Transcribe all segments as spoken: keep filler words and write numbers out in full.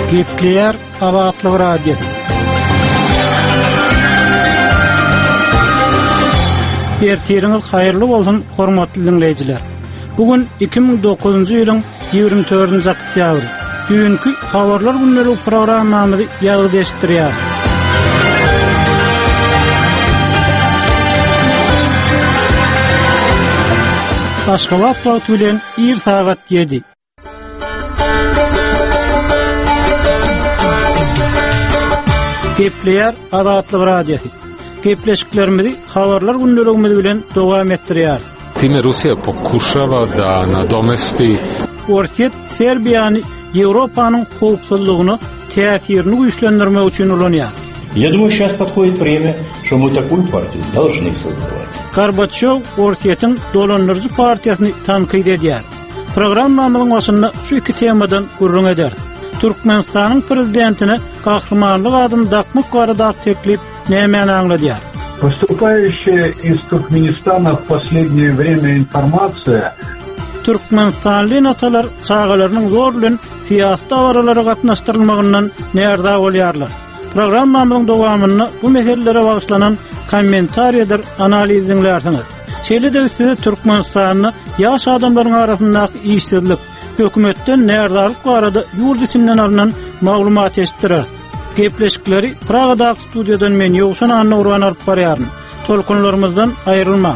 Gepleyer Azatlyk Radio. Ertiriniz hayırlı bolsun, hormatly dinleyijiler. Bugün iki ming dokuzuncu ýylyň ýigirme dördünji oktýabr. Dünkü habarlar günleri programmamyzy ýagdaşdyrýar. Aşgabat wagty bilen bir saat yedi. Gepleyer Azatlyk Radio. Gepleşiklerimizi habarlar günlerimiz bilen dowam etdirýär. Time Rusija pokušava da nadomesti Ortiet Serbiýany Ýewropanyň howpsuzlygyny täsirini güýçlendirmek üçin ulanýar. Я думаю, сейчас подходит время, что мы такую партию должны создавать. Gorbaçov Ortietiň dolandyrjy partiýasyny tanqid edýär. Programmamyzyň başynda şu iki temadan gurrun eder. Türkmenistanyň prezidentine gahrmanlyk adyny dakmak barada teklip nämäni aňladýar? Поступающая из Туркменистана в последнее время информация Türkmenistanly natalar çağalarynyň zor bilen siýasat awaralara gatnaşdyrylmagyndan näerde bolýarlar. Programmamyzyň dowamyny bu meselelere bagyşlanan kommentariýalar analiz dinlersiňiz. Şeýle-de üstüne Türkmenistanyň ýaş adamlaryň arasyndaky işsizlik, hökümetden näerdalyk barada ýurt içinden alynan maglumat eşitdirer. Gepleşikleri Praga'daki stüdyodan men Ýowşan Anna Urban alyp barýaryn. Tolkunlarymyzdan aýrylma.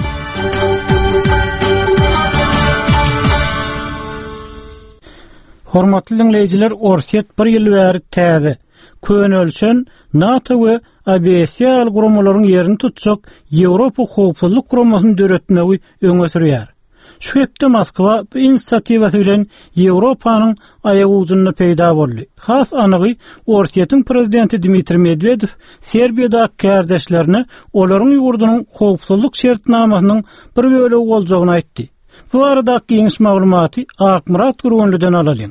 Hormatly dinleyijiler, Ortiet bir ýyl bäri täze könölçen NATO we A B S guramalynyň ýerini tutjak Ýewropa howpsuzlyk guramasyny döretmegi öňe sürýär. Şu hepde Moskwa bu inisiatiwasy bilen Ýewropanyň aýagy ucunda peýda boldy. Has anygy Ortietiň prezidenti Dmitri Medvedew Serbiýadaky kardeşlerine olaryň ýurdunyň howpsuzlyk şertnamasynyň bir bölegi boljagyny aýtdy. Bu aradaky ýeňiş maglumaty Akmurat Gurgunlydan alalım.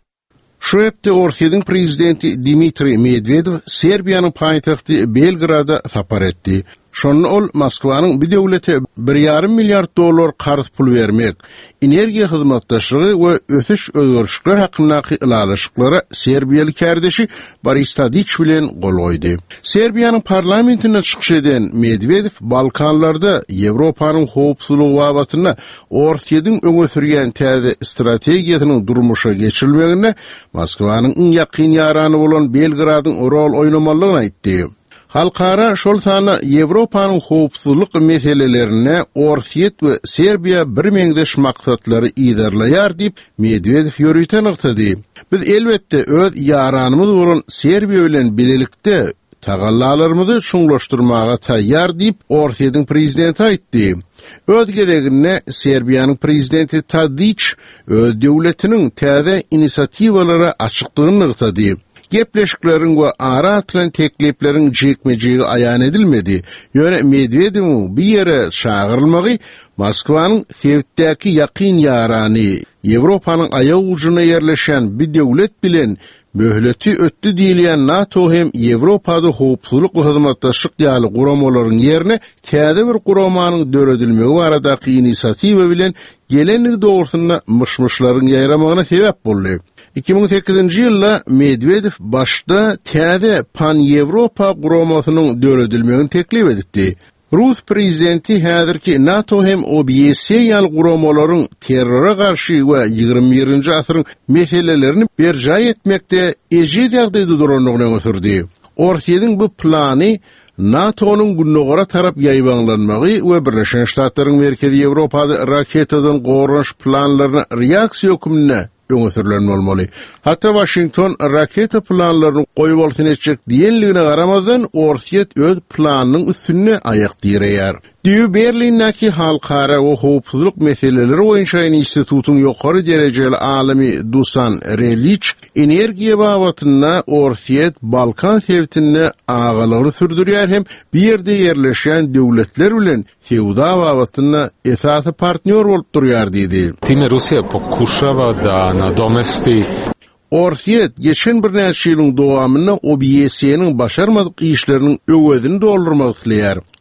Şu hepde Ortietiň prezidenti Dmitri Medvedew Serbiýanyň paýtagty Belgrada tapar etdi. Şonu ol Moskwanyň bir döwlete bir ýarym milliard dollar garz pul bermek, energiýa hyzmatdaşlygy we ösüş özgörüşler hakyndaky ilalaşyklara Serbiýaly kardeşi Boris Tadić bilen gol goýdy. Serbiýanyň parlamentine çykyş eden Medvedew Balkanlarda Ýewropanyň howpsuzlygy babatyna Ortietiň öňe sürýän täze strategiýasynyň durmuşa geçirilmegine Moskwanyň iň ýakyn ýarany bolan Belgradyň rol oýnamalygyny aýtdy. Halkara şol sana Ýewropanyň howpsuzlyk meselelerine Ortiet we Serbiýa bir meňdeş maksatlary ýerleýär diýip Medvedew ýörüýten ýetdi. Biz elbetde öz ýaranymyz bolan Serbiýa bilen bilelikde tagallalarymyzy şuňlaşdyrmaga taýýar diýip Ortietiň prezidenti aýtdy. Öz gedegine Serbiýanyň prezidenti Tadić öz döwletiniň täze inisiatiwalara açykdygyny ýetdi. Gepleşiklerin we ara atylan tekliplerin jekmejigi aýan edilmedi. Ýöne Medvedew'in bir ýere çağırylmagy Moskwanyň Sewitdäki ýakyn ýarany Ýewropanyň aýagy ucuna ýerleşen bir döwlet bilen möhleti ötdi diýilýän NATO hem Ýewropada howpsuzlyk we hyzmatdaşlyk ýaly guramalaryň ýerine täze bir guramanyň döredilmegi baradaky inisiatiwa bilen gelenlik dogrusynda myşmyşlaryň ýaýramagyna sebäp boldy. iki ming sekizinji ýylda Medvedew başda täze pan-Ýewropa guramasynyň döredilmegini teklip edipdi. Rus prezidenti häzirki NATO hem O B S ýaly guramalaryň terrora garşy we ýygrimi birinji asyryň meselelerini berjaý etmekde eje ýagdaýda duranlygyny öňe Ortietiň bu plany NATO'nun günnogara tarap ýaýbanlanmagy we Birleşen Ştatlaryň merkezi Ýewropada raketadan gorunç planlaryna reaksiýa hükümine öňe sürülen bolmaly. Hatta Washington raketa planlaryny goýup bolsun etjek diýenligine garamazdan Ortiet öz planynyň üstüne aýak diýerýär. Diýip Berlindäki halkara we howpsuzlyk meseleleri boýunça institutyň ýokary derejeli alimi Dusan Reliç energiýa babatyna Ortiet Balkan sewtine agalygy sürdürýär hem bir ýerde ýerleşen döwletler bilen sewda babatyna esasy partner bolup durýar diýdi. Time Rusija pokušava da nadomesti Ortiet geçen bir näçe ýylyň dowamyna O B S ňyň başarmadyk işleriniň öwedini doldurmak isleýär.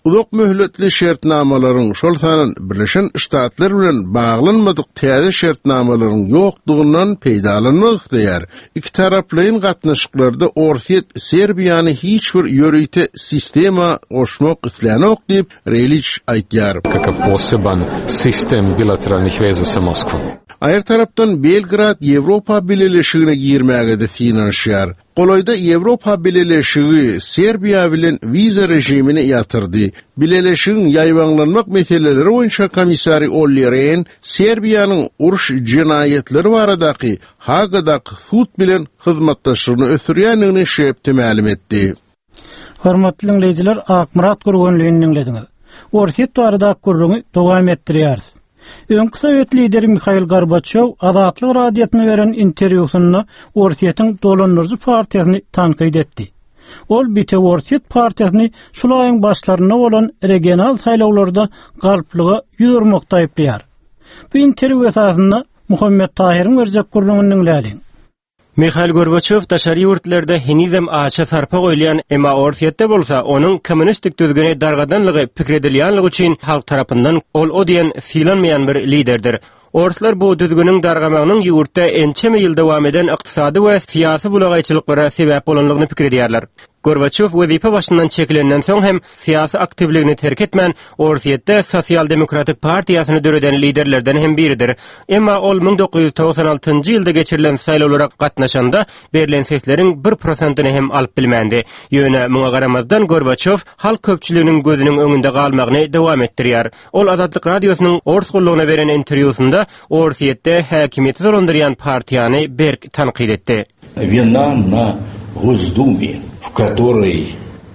uzak möhletli şertnamalaryň şol sanan Birleşen Ştatlar bilen baglanmadyk täze şertnamalaryň ýokdugundan peýdalanmadyk diýär. Iki taraplyň gatnaşyklarda Orsiýet Serbiýany hiç bir ýörüýte sistema oşmak islenok diýip Relić aýtýar. Kakav poseban sistem bilateralnih veza sa Moskvom. Aýr tarapdan Belgrad Ýewropa Birleşigine girmäge de finansiýar. Goloyda Ýewropa Birleşigi Serbiýa bilen viza rejimini ýatyrdy. Birleşigiň ýaýwanlanmak meseleleri boýunça komissary Olli Rehn Serbiýanyň uruş jinayetleri baradaky Hagadaky sud bilen hyzmatdaşlygyny ösürýänligini şeýipdi ma'lum etdi. Hormatly dinleýijiler, Akmurat Gurgunlygyny dinlediňiz. Orsiýet barada gurruny dowam etdirýär. Öňkü Sowet lideri Mikhail Gorbaçov Azatlyk radiosyna beren interwýusynda Orsiýetin dolandyryjy partiýasyny tanqid etdi. Ol bite Orsiýet partiýasyny şol aýyň başlaryna bolan regional saýlawlarda galplyga ýürmekde aýplaýar. Bu interwýu esasynda Muhammed Tahiryň berjek gurrunyny dinläýin. Mikhail Gorbaçov taşary ýurtlarda henizem aşa sarpa goýulýan, emma Orsiýetde bolsa onuň kommunistik düzgüni dargadanlygy pikir edilýänligi üçin halk tarapyndan ol o diýen filanmaýan bir liderdir. Orslar bu düzgünün dargamagynyň ýurtda ençeme ýyl dowam eden ykdysady we syýasy bulagaýçylyklara sebäp bolanlygyny pikir edýärler. Gorbaçov wezife başyndan çekilenden soň hem syýasy aktivligini terk etmän Orsiýetde Sosial Demokratik partiýasyny döreden liderlerden hem biridir. Emma ol ming dokuz ýüz togsan altyncy ýylda geçirilen saýlawlara gatnaşanda berilen sesleriň bir prosentyny hem alyp bilmändi. Ýöne muňa garamazdan Gorbaçov halk köpçüliginiň gözüniň öňünde galmagyny dowam etdirýär. Ol Azatlyk radiosynyň Ors gollugyna beren interwýusynda Orsiýetde häkimiýeti dolandyrýan partiýany berk tanqid etdi. Вина на Госдуме, в которой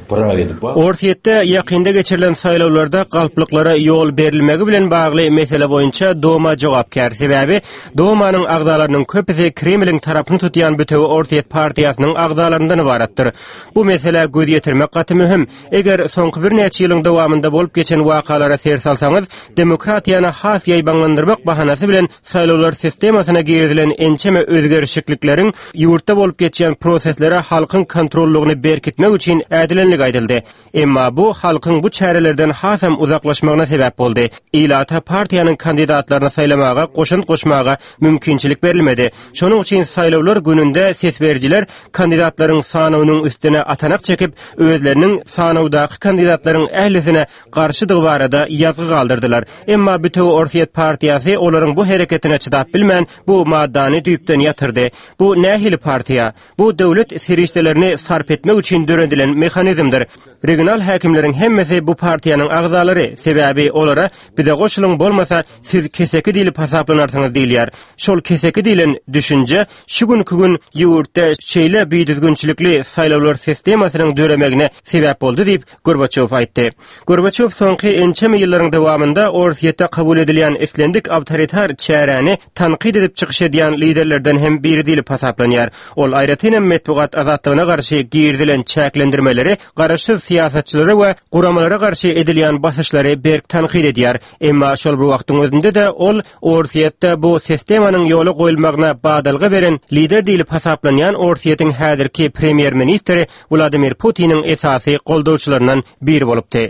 Orsiýetde ýakynda geçirilen saýlawlarda galplyklara ýol berilmegi bilen bagly mesele boýunça Doma jogapkär. Sebäbi Domanyň agdalarynyň köpüsi Kremliň tarapyny tutýan bütewi Orsiýet partiýasynyň agdalaryndan ibaratdyr. Bu mesele göz ýetirmek gaty mühim. Eger soňky bir näçe ýylyň dowamynda bolup geçen wakalara ser salsaňyz, demokratiýany has ýaýbanlandyrmak bahanasy bilen saýlawlar sistemasyna girdilen ençeme özgerişiklikleriň ýurtda bolup geçen proseslere halkyň kontrollugyny berkitmek üçin ädilenlik aýdyldy. Emma bu halkyň bu çärelerden hasam uzaklaşmagyna sebäp boldy. Ilata partiýanyň kandidatlaryny saýlamaga, goşun goşmaga mümkinçilik berilmedi. Şonuň üçin saýlawlar gününde sesberjiler kandidatlaryň sanawynyň üstüne atanak çekip, özleriniň sanawdaky kandidatlaryň ählisine garşydygy barada ýazgy galdyrdylar. Emma bütewi Orsiýet partiýasy olaryň bu hereketine çydap bilmän bu maddany düýpden ýatyrdy. Bu nähili partiýa? Bu döwlet serişdelerini sarp etmek üçin döredilen mexanizm. Regional häkimleriň hemmesi bu partiýanyň agzalary, sebäbi olara bize goşulyň bolmasa siz keseki dilip hasaplanarsyňyz diýilýär. Şol keseki dilen düşünje şu günkü gün ýurtda şeýle biýdizgünçilikli saýlawlar sistemasynyň döremegine sebäp boldy diýip Gorbaçov aýtdy. Gorbaçov soňky ençeme ýyllaryň dowamynda Orsiýetde kabul edilýän eslendik awtoritar çäräni tanqid edip çykyş edýän liderlerden hem biri diýip hasaplanýar. Ol aýratyn medeniýet azatlygyna garşy girdilen çäklendirmeleri garaşsyz siýasatçylary we guramalara garşy edilýän basyşlary berk tanqid edýär. Emma şol bir wagtyň özünde de ol Orsiýetde bu sistemanyň ýoly goýulmagyna badalga beren lider diýilip hasaplanýan Orsiýetiň häzirki premier ministri Vladimir Putiniň esasy goldawçylaryndan biri bolupdy.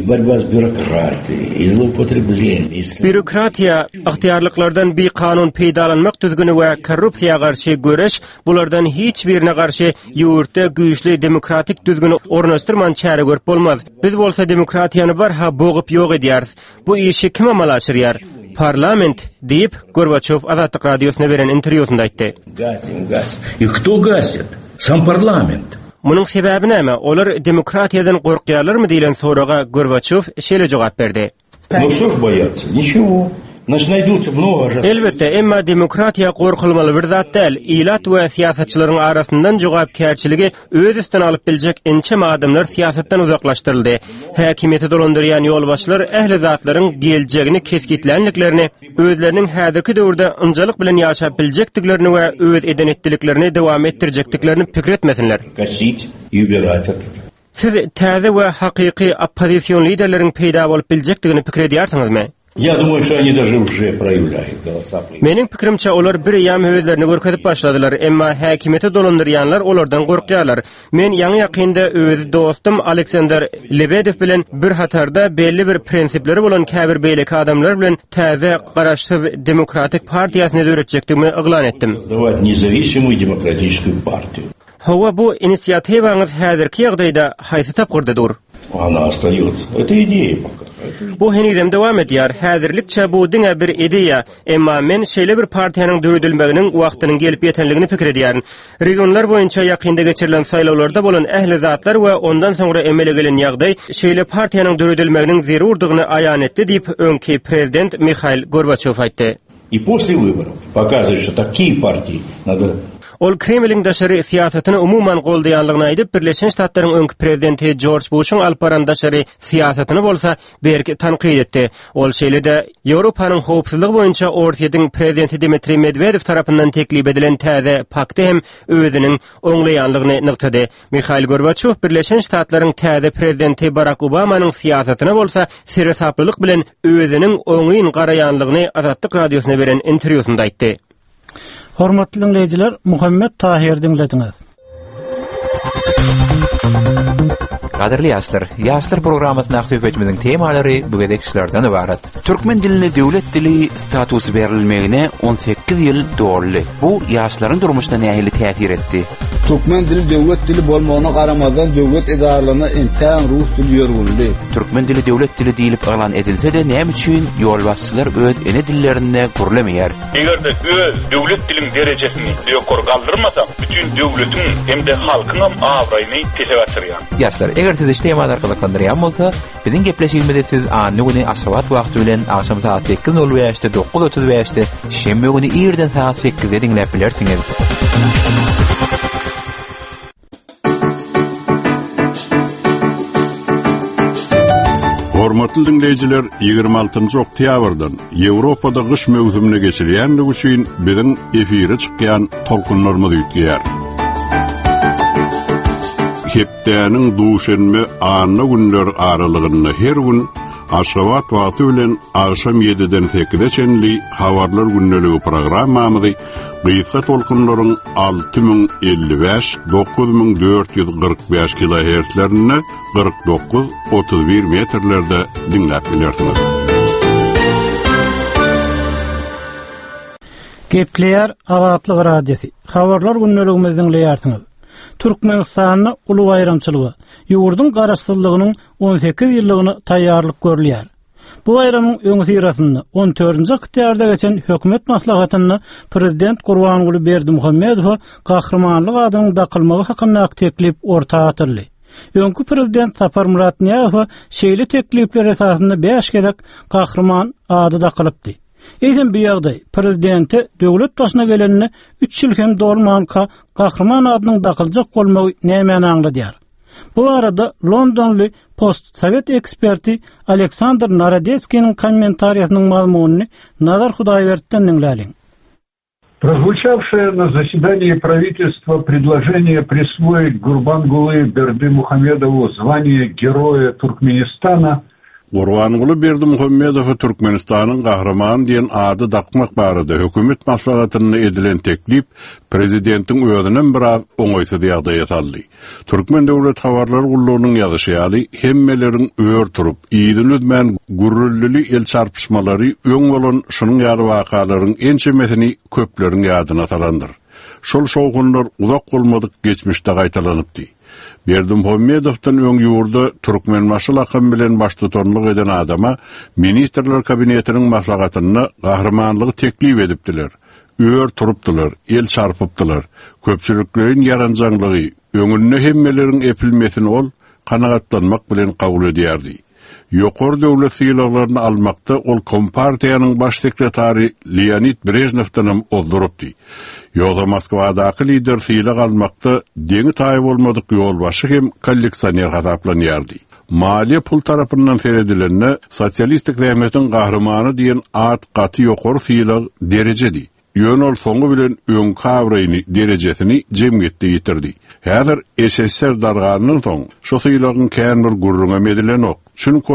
Bürokratiýa, ihtiýarlyklardan bir kanun peýdalanmak düzgünü we korrupsiýaga garşy göreş, bulardan hiç birine garşy ýurtda güýçli demokratik düzgünü ornaşdyrman çäre görüp bolmaz. Biz bolsa demokratiýany barha boğup ýok edýäris. Bu işi kim amallaşdyrýar? Parlament diýip Gorbaçov Azatlyk radiosyna beren interwýusynda aýtdy. Gasin, gas. И кто гасит? Сам парламент. Munyň sebäbi näme? Olar demokratiýadan gorkýarlarmy diýilen soraga Gorbaçov şeýle jogap berdi. Ну что ж бояться? Ничего. Значит, найдутся много же. Elbette, emma demokratiýa gorkulmaly bir zat däl. Ilat we siýasatçylaryň arasyndan jogapkärçiligi öz üstüne alyp biljek ençeme adamlar siýasatdan uzaklaşdyryldy. Häkimiýeti dolandyrýan ýolbaşçylar ähli zatlaryň geljegini keskitlenliklerini, özleriniň häzirki döwürde ynjalyk bilen ýaşap biljekdiglerini we öz edenetdiliklerini dowam etdirjekdiglerini pikir etmesinler. Косить и убирать это. Siz täze we hakyky opposition liderleriň peýda bolup biljekdigini pikir edýärsiňizmi? Я думаю, что они даже уже проявляют голоса. Mening pikrimçe olar bir ýam höwlerini görkezip başladylar, emma häkimeti dolandyrýanlar olardan gorkýarlar. Men ýaňy ýakynda öz dostum Aleksander Lebedev bilen bir hatarda belli bir prensipleri bolan käbir beýleki adamlar bilen täze garaşsyz demokratik partiýasyny döretjekdigimi yglan etdim. Создавать независимую демократическую партию. Hawa bu inisiatiwaňyz häzirki ýagdaýda haýsy tapgyrdydyr? Она остается. Это идея пока. Bu henizem dowam edýär. Häzirlikçe bu diňe bir ideýa, emma men şeýle bir partiýanyň döredilmeginiň wagtynyň gelip ýetenligini pikir edýärin. Regionlar boýunça ýakynda geçirilen saýlawlarda bolan ähli zatlar we ondan soňra emele gelen ýagdaý şeýle partiýanyň döredilmeginiň zerurdygyny aýan etdi diýip öňki prezident Mikhail Gorbaçow aýtdy. И после выборов показывает, что такие партии надо. Ol Kremlin daşary siýasatyny umumyň goldaýanlygyny aýdyp, Birleşen Ştatlaryň öňki prezidenti George Bush'un alparan daşary siýasatyny bolsa berki tanqid etdi. Ol şeýle-de Ýewropanyň howpsuzlygy boýunça Orsiýanyň prezidenti Dmitri Medvedev tarapyndan teklip edilen täze pakty hem özüniň oňlaýanlygyny nykdy. Mikhail Gorbaçow Birleşen Ştatlaryň täze prezidenti Barack Obamanyň siýasatyna bolsa serhesaplylyk bilen özüniň oňyň garaýanlygyny Azatlyk radiosyna beren interwýusynda aýtdy. Hormatly dinleyijiler, Muhammed Tahir dinlediňiz. Gaderli ýaşlar, ýaşlar programasyna söhbetimizin temalary bu gedekçilerden ibaret. Türkmen diline döwlet dili statusy berilmegine on sekiz ýyl doldy. Bu ýaşlaryň durmuşyna nähili täsir etdi? Türkmen dili döwlet dili bolmagyna garamazdan döwlet edarlaryna insan rus dili ýörgüldi. Türkmen dili döwlet dili diýilip alan edilse-de näme üçin ýol başçylar öz ene dillerinde gurulamaýar? Egerde öz döwlet diliniň derejesini ýokary galdyrmasak, bütün döwletiň hem de halkyň awraýyny teşekkür Ýaşlar, eger siz işleýän arkalyklandyrýan bolsa, biziň gepleşigimizde siz any güni aşgabat wagty bilen akşam saat sekiz nol beşde dokuz otuz beşde şembe güni ýerden saat sekizde dinläp bilersiňiz. Hormatly dinleyijiler, ýygrima altynjy oktýabrdan Ýewropada gyş mewsümine geçirýänligi üçin biziň efire çykýan tolkunlarymyz ýetýär. Hepdäniň duşenme anna günler aralygyny her gün Aşgabat wagty bilen akşam ýediden sekizde çenli habarlar günneligi programmamyzy gysga tolkunlaryň alty ming elli beş dokuz ming dört ýüz gyrk beş kilohertzlerine kırk dokuz otuz bir metrlerde dinläp bilersiňiz. Gepleýär Azatlyk radiosi. Habarlar günneligimizi dinleýärsiňiz. Türkmenistanyň uly bayramçylygy, ýurdun garaşsyzlygynyň on sekiz ýyllygyny taýýarlyk görülýär. Bu bayramyň öňü sirasynda on dördünji oktýabrda geçen hökümet maslahatyny prezident Gurbanuly Berdimuhammedow gahrmanlyk adynyň daqylmagy hakynda teklip ortaga atyrdy. Öňkü prezident Sapar Muratniýazow şeýle teklipler esasynda beş gezek gahrman ady dakylypdy. Eýdem bu ýagdaý prezidenti döwlet başyna gelenini üç ýyl hem dolmanka gahrman adynyň dakyljak bolmagy näme aňladýar. Bu arada Londonly post-sovet eksperti Aleksandr Narodetskiň kommentariýasynyň mazmunyny Nazar Hudaýberdiň dinläliň. Прозвучавшее на заседании правительства предложение присвоить Гурбангулы Бердымухамедову звание Героя Туркменистана Gurbanuly Berdimuhammedow Türkmenistanyň gahrman diýen ady dakmak barada hökümet maslahatyny edilen teklip prezidentiň özünden biraz oňaýsy ýagdaýa saldy. Türkmen döwlet habarlar gullugynyň ýazyşýaly hemmeleriň öýür turup, ýygyny ödmän gurully el çarpışmalary öň bolan şunyň ýaly wakalaryň ençemesini köpleriň ýadyna salandyr. Şol şowgunlar uzak bolmadyk geçmişde gaýtalanypdy. Berdimuhammedowdan öň ýurda Türkmen maşalakyn bilen baş tutanlyk eden adama ministrler kabinetiniň maslahatyny gahrmanlygy teklip edipdiler. Öýür turupdylar, el çarpypdylar. Köpçülikleriň ýaranjanlygy, öňünde hemmeleriň epilmesini ol kanagatlanmak bilen kabul edýärdi. Ýokary döwlet syýlaklaryny almakda ol kompartiýanyň baş sekretary Leonid Brejnewden oldurupdy. Ýogsa Moskwadaky lider syýlak almakda deňi taýyp bolmadyk ýol başy hem kolleksioner hasaplanýardy. Maliýe pul tarapyndan seredilenne sosialistik rehmetiň gahrmany diýen ad gaty ýokary syýlak derejedi. Ýön ol soňgy bilen öň kawraýyny derejesini jemgyýetde ýitirdi. Häzir S S R darganynyň soň şu syýlagyň kän bir gurruna medilen ok. Çünki onuň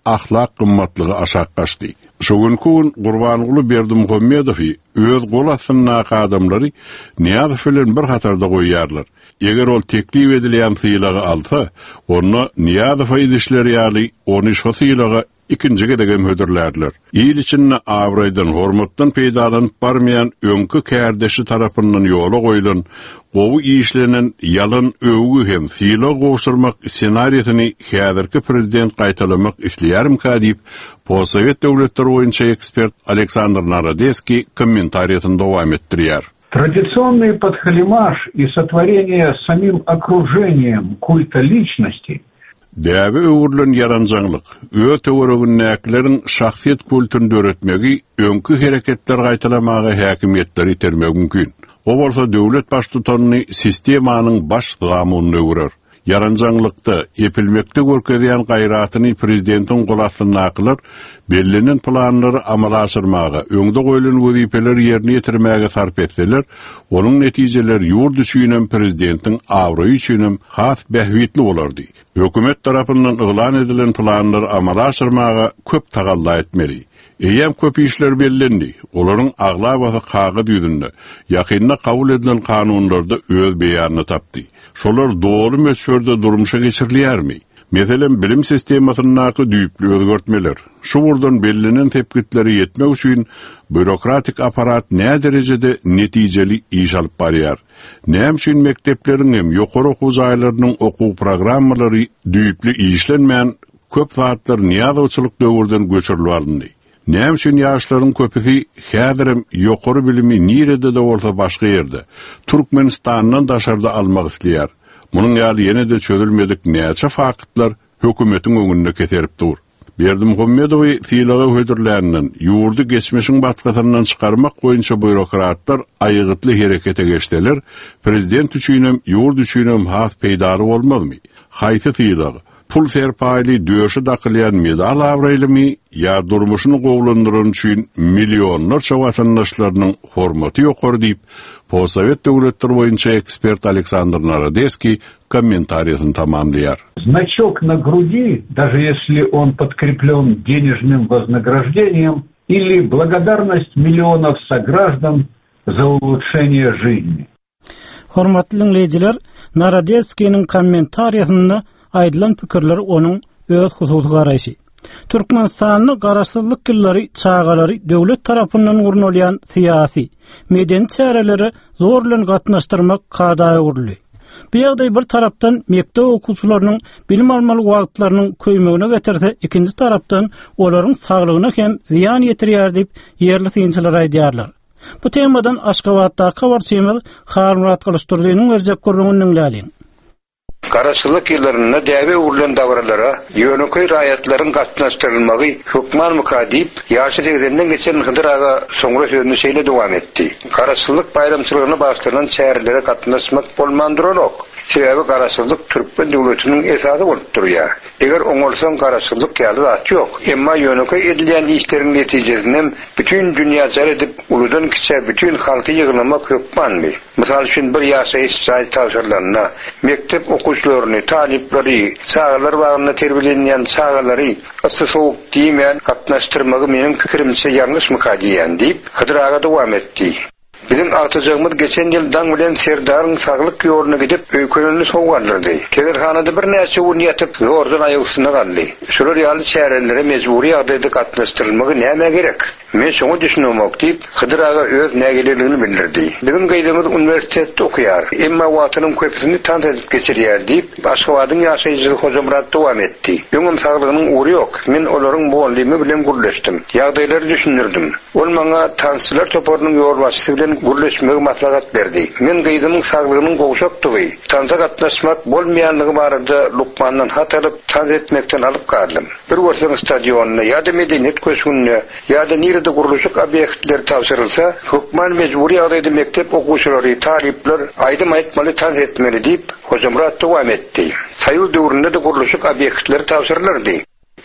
ahlak gymmatlygy aşak gaçdy. Şogun Gurbangulu Berdimuhammedowy öz gol asyna adamlary Niýazow bilen bir hatarda goýýarlar. Eger ol teklif edilen syýlagy alsa, onu Niýazow edişleri ýaly onu şo syýlaga ikinji gedegem hödürlerler. İl içinde Avraydan hormatdan peýdalanyp barmayan öňkü kärdeşi tarapyndan ýola goýulan gowy işlenen ýalyn öwgü hem syýla goşurmak senariýasyny häzirki prezident gaýtalamak isleýärim kadip Possovet döwletleri boýunça ekspert Aleksandr Narodецкий комментарийinde dowam etdirýär. Традиционный подхалимаш и сотворение самим окружением культа личности Däbi öwürlen yaranjaňlyk, öýe töweregindäkilerin şahsiýet kulturyny öğretmegi, öňkü hereketler gaýtalamagy häkimetleri termek mümkin. O bolsa döwlet baş tutanyny sistemanyň baş gamyny öwrer. Yaranjaňlykda epilmekde görkezýän gaýratyny prezidentin golasyna aklar, bellenen planlary amala aşyrmaga, öňde goýulan wezipeleri ýerine ýetirmäge sarp etseler, onuň netijeleri ýurt üçin prezidentin awruy üçin has behwitli bolardy. Hökümet tarapyndan yglan edilen planlary amala aşyrmaga köp tagalla etmeli. Eýem köp işler bellendi. Olaryň agla we kagyd ýüzünde ýakynda kabul edilen kanunlarda öz beýanyny tapdy. Şolar doğru möçberde durmuşa geçirilýärmi? Meselen bilim sistemasynyňky düýpli özgertmeler. Şu burdan bellenen tepkitleri yetmek üçin bürokratik aparat näme derejede netijeli iş alyp barýar? Näme üçin mektepleriň hem ýokary okuw jaýlarynyň okuw programmalary düýpli işlenmeýän köp saatlar niýazawçylyk döwründen göçürilip alındy? Näme üçin ýaşlaryň köpüsi häzirem ýokary bilimi nirede de bolsa başga ýerde, Türkmenistandan daşarda almak isleýär. Munyň ýaly ýene de çözülmedik näçe fakatlar hökümetiň öňünde keserip dur. Berdimuhammedowy syýlagy hödürläriniň ýurdy geçmişiň batgasyndan çykarmak boýunça bürokratlar aýygytly herekete geçdiler. Prezident üçin hem ýurt üçin hem has peýdary bolmadymy? Haýsy syýlagy? Pul serpaýly döşü dakylýan medal awraýlymy ýa durmuşyny gowlandyran üçin millionlarça watandaşlarynyň hormaty ýokary diýip Possovet döwletleri boýunça ekspert Aleksandr Narodецкий комментарийин tamamlaýar. Значок на груди, даже если он подкреплен денежным вознаграждением или благодарность миллионов сограждан за улучшение жизни. Hormatly dinleýijiler, Narodецкийниň kommentariýasynda aýdylan pikirler onuň öz hususy garaşy. Türkmenistanyň garaşsyzlyk ýyllary çağalary döwlet tarapyndan gurulýan syýasy, medeni çäreleri zor bilen gatnaşdyrmak kadaýy gurulýar. Bu ýagdaý bir tarapdan mektep okuwçylarynyň bilim almaly wagtlarynyň köýmegine getirse, ikinji tarapdan olaryň saglygyna hem ziýan ýetirýär diýip ýerli synçylar aýdýarlar. Bu temadan Aşgabatda habarçymyz Harmurat Kılıçdaroğlu'nun berjek görüşünden dinleýän. Garaşsyzlyk ýyllarynda däwe urulan dawralara ýöneköy raýatlaryň gatnaşdyrylmagy hukman mukadip ýaşy segzenden geçen Hıdır aga soňra sözüni şeýle dowam etdi. Garaşsyzlyk bayramçylygyny başlanan şäherlere gatnaşmak bolmandyrok. Sebäbi garaşsyzlyk Türkmen döwletiniň esasy bolup durýar. Eger oňolsaň garaşsyzlyk ýaly zat ýok. Emma ýöneköy edilýän işleriň netijesinden bütün dünýä jar edip uludan kiçe bütün halky ýygnamak hukmanmy. Mysal üçin bir ýaşaý saýt tawsirlaryna mektep okuwçylaryny, talipleri, çağlar wagtyna terbiýelenýän çağlary ysy sowuk diýmän gatnaşdyrmagy meniň pikirimçe ýalňyş mykadiýan diýip Hıdır aga dowam etdi. Bizim artacağımız geçen yıl dan bilen Serdar'ın sağlık ýoluna gidip öýkönüni sowganlardy. Kegerhanada bir näçe gün ýatyp zordan aýagyna galdy. Şular ýaly şäherlere mejburi ýagdaýda gatnaşdyrylmagy näme gerek? Men şoňa düşünmek diýip Hıdır aga öz nägelerligini bildirdi. Bizim gaýdymyz uniwersitetde okuýar. Emma watynyň köpüsini tant edip geçirýär diýip Aşgabatyň ýaşaýjy Hojamrat dowam etdi. Ýöňüm saglygynyň uğru ýok. Men olaryň bu boldymy bilen gurleşdim. Ýagdaýlary düşünürdim. Ol maňa tansçylar toparynyň ýolbaşçysy bilen gurleşmegi maslahat berdi. Men gaýdymyň saglygynyň gowşakdygy, tanza gatnaşmak bolmaýanlygy barada Lukmandan hat alyp tans etmekden alyp galdym. Bir görseň stadionyna ýa-da medeniýet köşküne ýa-da nirede guruluşyk obýektler tawsyrylsa, hukman mejburi ýagdaýda mektep okuwçylary, talipler aýdym aýtmaly tans etmeli diýip Hojamrat dowam etdi. Saýul döwründe de guruluşyk obýektler tawsyryldy.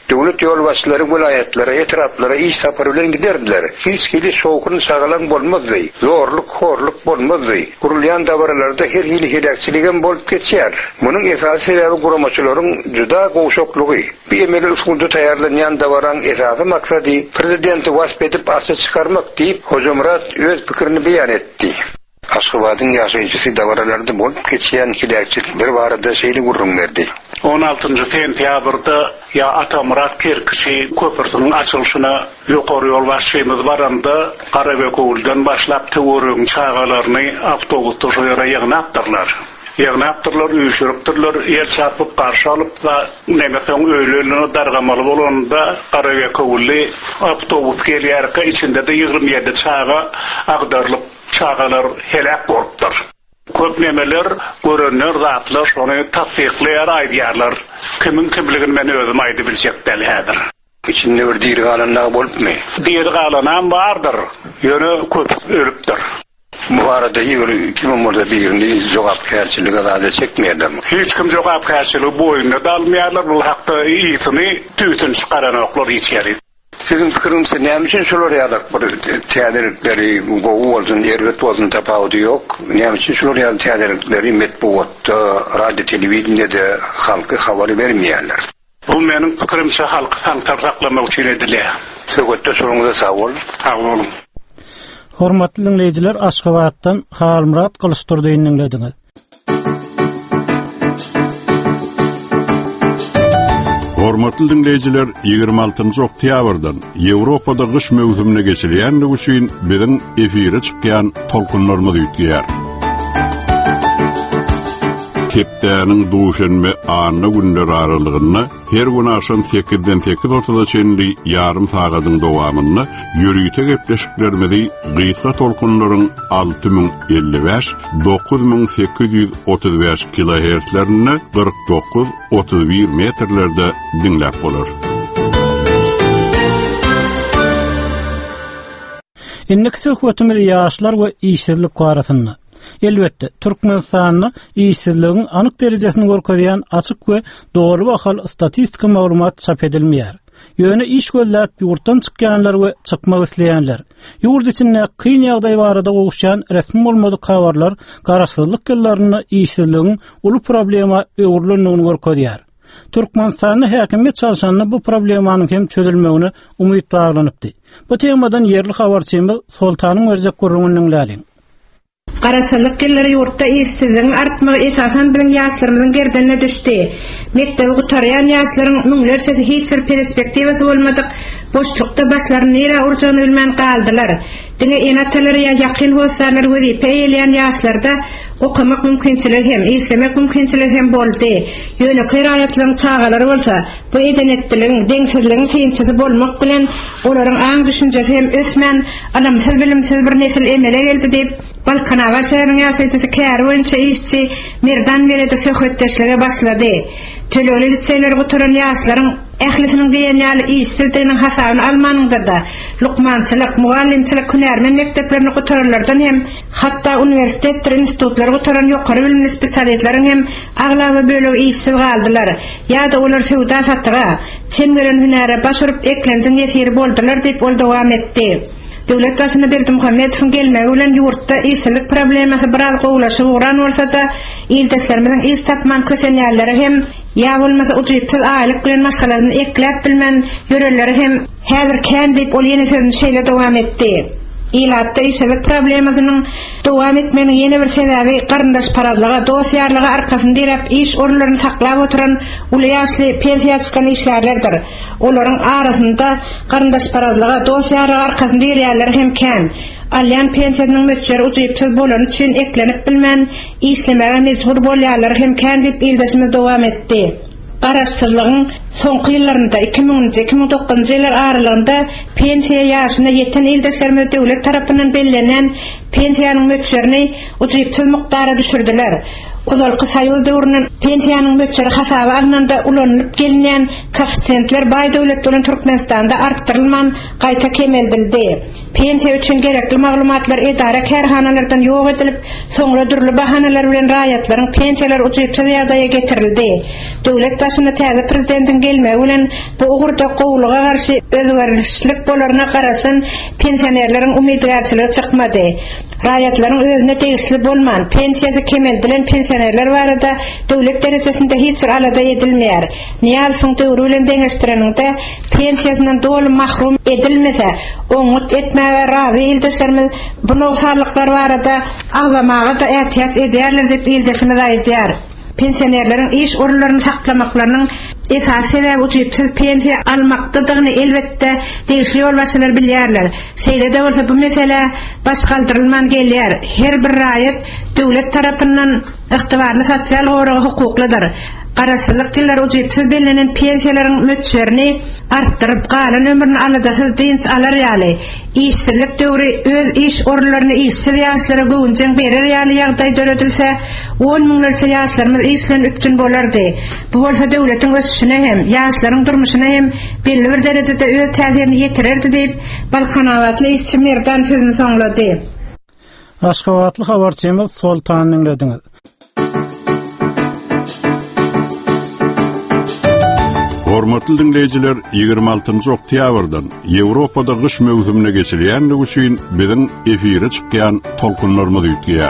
Döwlet ýol başçylary vilayetlara, etraplara iş sapary bilen giderdiler. Hiç kili soğukun sağalan bolmazdy. Zorluk, horluk bolmazdy. Kurulyan dawarlarda her hili hilakçylygyň bolup geçýär. Munyň esasy sebebi guramaçylaryň juda goşoklugy. Bir emeli usulda taýarlanýan dawaran esasy maksady prezidenti wasp edip asy çykarmak diýip Hojamrat öz pikirini beýan etdi. Aşgabatyň ýaşaýjysy dawaralarda bolup geçýän hilakçylikler barada şeýle gurrun berdi. on altıncı sentýabrda ya Atamurat Kerkişi köpürtüniň açylşyna ýokary ýol başçymyz baranda Garabekowuldan başlap töwerüň çağalaryny awtobusda şoýara ýygnapdyrlar. Ýygnapdyrlar, üýşüripdirler, ýer çarpyp garşy alyp da nemeseň öýlerini dargamaly bolanda Garabekowully awtobus gelýärkä içinde de ýygrimy ýedi çaga agdarylyp çagalar helak bolupdyr. Köp nemeler, görenler, zatlar şonu tasdikleýär, aýdýarlar. Kimin kimligini men özüm aýdy biljekdäl häzir. İçinde bir diýer galanlar bolupmy? Diýer galanam bardyr. Ýöne köp ölüpdir. Bu arada ýöne kim bolsa birini jogapkärçiligi azada çekmeýärler. Hiç kim jogapkärçiligi boýundan dalmaýarlar. Bu hakda ýysyny tüýtün çykaranoklar içeri. Sizin fikiriňizde näme üçin şolar ýadak bir teatrlikleri gowy bolsun, erwet bolsun tapawdy ýok. Näme üçin şolar ýadak teatrlikleri medpuwatda, radio telewizionyada halky habary bermeýärler? Bu meniň pikirimçe halky saňtarsaklamak üçin edilýär. Söhbetde soruňyza sag bol. Sag bolun. Hormatly dinleýijiler, Aşgabatdan Halmurat Kılıçdurdyň dinlediňiz. Hormatly dinleýijiler, ýygrima altyncı oktýabrdan Ýewropada gyş mewsumine geçilýänligi üçin biziň efire çykýan tolkunlarymyz ýetýär. Kepdäniň duşanby anna günler aralygyny her gün akşam sekizden sekiz ortada çenli ýarym sagatyň dowamyny ýürüýte gepleşiklerimizi gysga tolkunlaryň alty ming elli beş dokuz ming sekiz ýüz otuz beş kilohertzlerini kırk dokuz otuz bir metrlerde dinläp bolar. Innik söhbetimiz ýaşlar we işsizlik barasynda. Elbetde Türkmenistanyň işsizligiň anyk derejesini görkezýän açyk we dogry bahal statistika maglumat çap edilmeýär. Ýöne iş gözläp ýurtdan çykýanlar we çykmak isleýänler, ýurt içinde kyn ýagdaý barada gowuşan resmi bolmady habarlar garaşsyzlyk ýyllaryny işsizligiň uly problema öwrülendigini görkezýär. Türkmenistanyň häkimet çalışanyny bu problemanyň hem çözülmegine umyt baglanypdy. Bu temadan yerli habarçymyz Soltanyň berjek gurrungyň läliň. Garaşsyzlyk ýylları ýurtda işsizligiň artmagy esasan biziň ýaşlarymyzyň gerdenine düşdi. Mekdep gutarýan ýaşlaryň müňlerçe hiç bir perspektiwasy bolmadyk, boşlukda başlaryny nere urjagyny bilmän galdylar. Diňe enateleri ýa ýakyn hosarlar wezipe ýelýän ýaşlarda okumak mümkinçiligi hem işlemek mümkinçiligi hem boldy. Ýöne kyrayatlaryň çagalary bolsa, bu edenetdiligiň deňsizligiň tynçysy bolmak bilen olaryň aň düşünjesi hem ösmän, alamsyz bilimsiz bir nesil emele geldi diýip Balkanawa şäheriniň ýaşaýjysy kär boýunça işçi merdan berede söhbetdeşlere başlady. Töleýeli litseýler guturan ýaşlaryň ählisiniň diýen ýaly işsizliginiň hasabyny almanyňda da lukmançylyk, mugallimçilik hünärmen mekdeplerini gutarlardan hem hatda universitet institutlar gutaran ýokary bilimli spesialitleriň hem aglawy bölegi işsiz galdylar. Ýa-da olar söwda satdyga, çemgeren hünäre başaryp eklenjin ýesiri boldylar diýip ol dowam etdi. Döwlet başyna Berdimuhammedowyň gelmegi bilen ýurtda işsizlik problemasy biraz gowlaşy uğran bolsa da ildeşlerimiziň iş tapman kösenýärleri hem ýa bolmasa uçypsyz aýlyk bilen maşgalaryny ekläp bilmän ýöreleri hem häzir kän diýip ol ýene sözüni şeýle dowam etdi. İlatda işsizlik problemasynyň dowam etmeniň ýene bir sebebi garyndaş paradlyga, dosýarlyga arkasynda dirap iş orunlaryny saklap oturan uly ýaşly pensiýa çykan işgärlerdir. Olaryň arasynda garyndaş paradlyga, dosýarlyga arkasynda ýerler hem kän. Alyan pensiýasynyň möçleri uçypsyz bolan üçin eklenip bilmän işlemege mejbur bolýarlar hem kän diýip ildeşimiz dowam etdi. Garaşsyzlygyň soňky ýyllarynda iki miňinji iki miň dokuzunjy ýyllar aralygynda pensiýa ýaşyna ýeten ildeşlerimiz döwlet tarapyndan bellenän pensiýanyň möçlerini uçypsyz mukdara düşürdiler. Ozalqy saýul döwründen pensiýanyň möçleri hasaba alynanda ulanyp gelýän koeffisientler baý döwlet bilen Türkmenistanda artdyrylman gaýta kemeldildi. Pensiýa üçin gerekli maglumatlar edara kärhanalardan ýok edilip, soňra dürli bahanalar bilen raýatlaryň pensiýalar uçypsy ýagdaýa getirildi. Döwlet başyna täze prezidentin gelmegi bilen bu ugurda gowluga garşy özgärişlik bolaryna garaşan pensionerleriň umydgarçylygy çykmady. Raýatlaryň özüne tegişli bolman pensiýasy kemeldilen pensionerler barada döwlet derejesinde hiç bir alada edilmeýär. Niýazyň döwrü bilen deňeşdireninde pensiýasyndan doly mahrum edilmese, oňut etmäge razy ildeşlerimiz bu nowşarlyklar barada agzamaga da ähtiýaç edýärler diýip ildeşimiz aýdýar. Pensionerlerin iş orunlaryny saklamaklarynyň esas sebäbi uçypsyz pensiýa almakdygyny elbetde degişli ýol başlar bilýärler. Şeýle de bolsa bu mesele başgaldyrylman gelýär. Her bir raýat döwlet tarapyndan ygtybarly sosial goragy hukuklydyr. Garaşsylyk ýyllar uçypsyz belenen pensiýalaryň möçlerini artdyryp galan ömrüni aladasyz dynç alar ýaly. İşsizlik döwri öz iş orunlaryny işsiz ýaşlara göwnjeň berer ýaly ýagdaý döredilse, on miňlerçe ýaşlarymyz işlen üçin bolardy. Bu bolsa döwletiň ösüşine hem ýaşlaryň durmuşyna hem belli bir derejede öz täsirini ýetirerdi diýip Balkanawatly işçi Merdan sözüni soňlady. Aşgabatly habarçymyz Sultanyň dinlediňiz. Hormatly dinleyijiler, ýygrima altynjy oktýabrdan Ýewropada gyş mewsümine geçilýänligi üçin biziň efire çykýan tolkunlarymyzy ýetýär.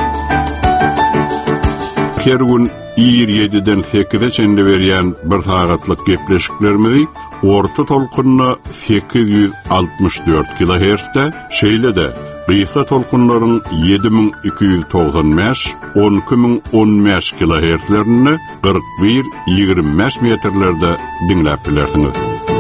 Her gün ýygrima ýediden sekize çenli berýän bir sagatlyk gepleşiklerimizi orta tolkunna sekiz ýüz altymyş dört kilohertzde, şeýle de Gıysa tolkunlaryň ýedi miň iki ýüz togsan beş, on iki miň on beş kilohertzlerini kırk bir ýygrima beş metrlerde dinläp bilersiňiz.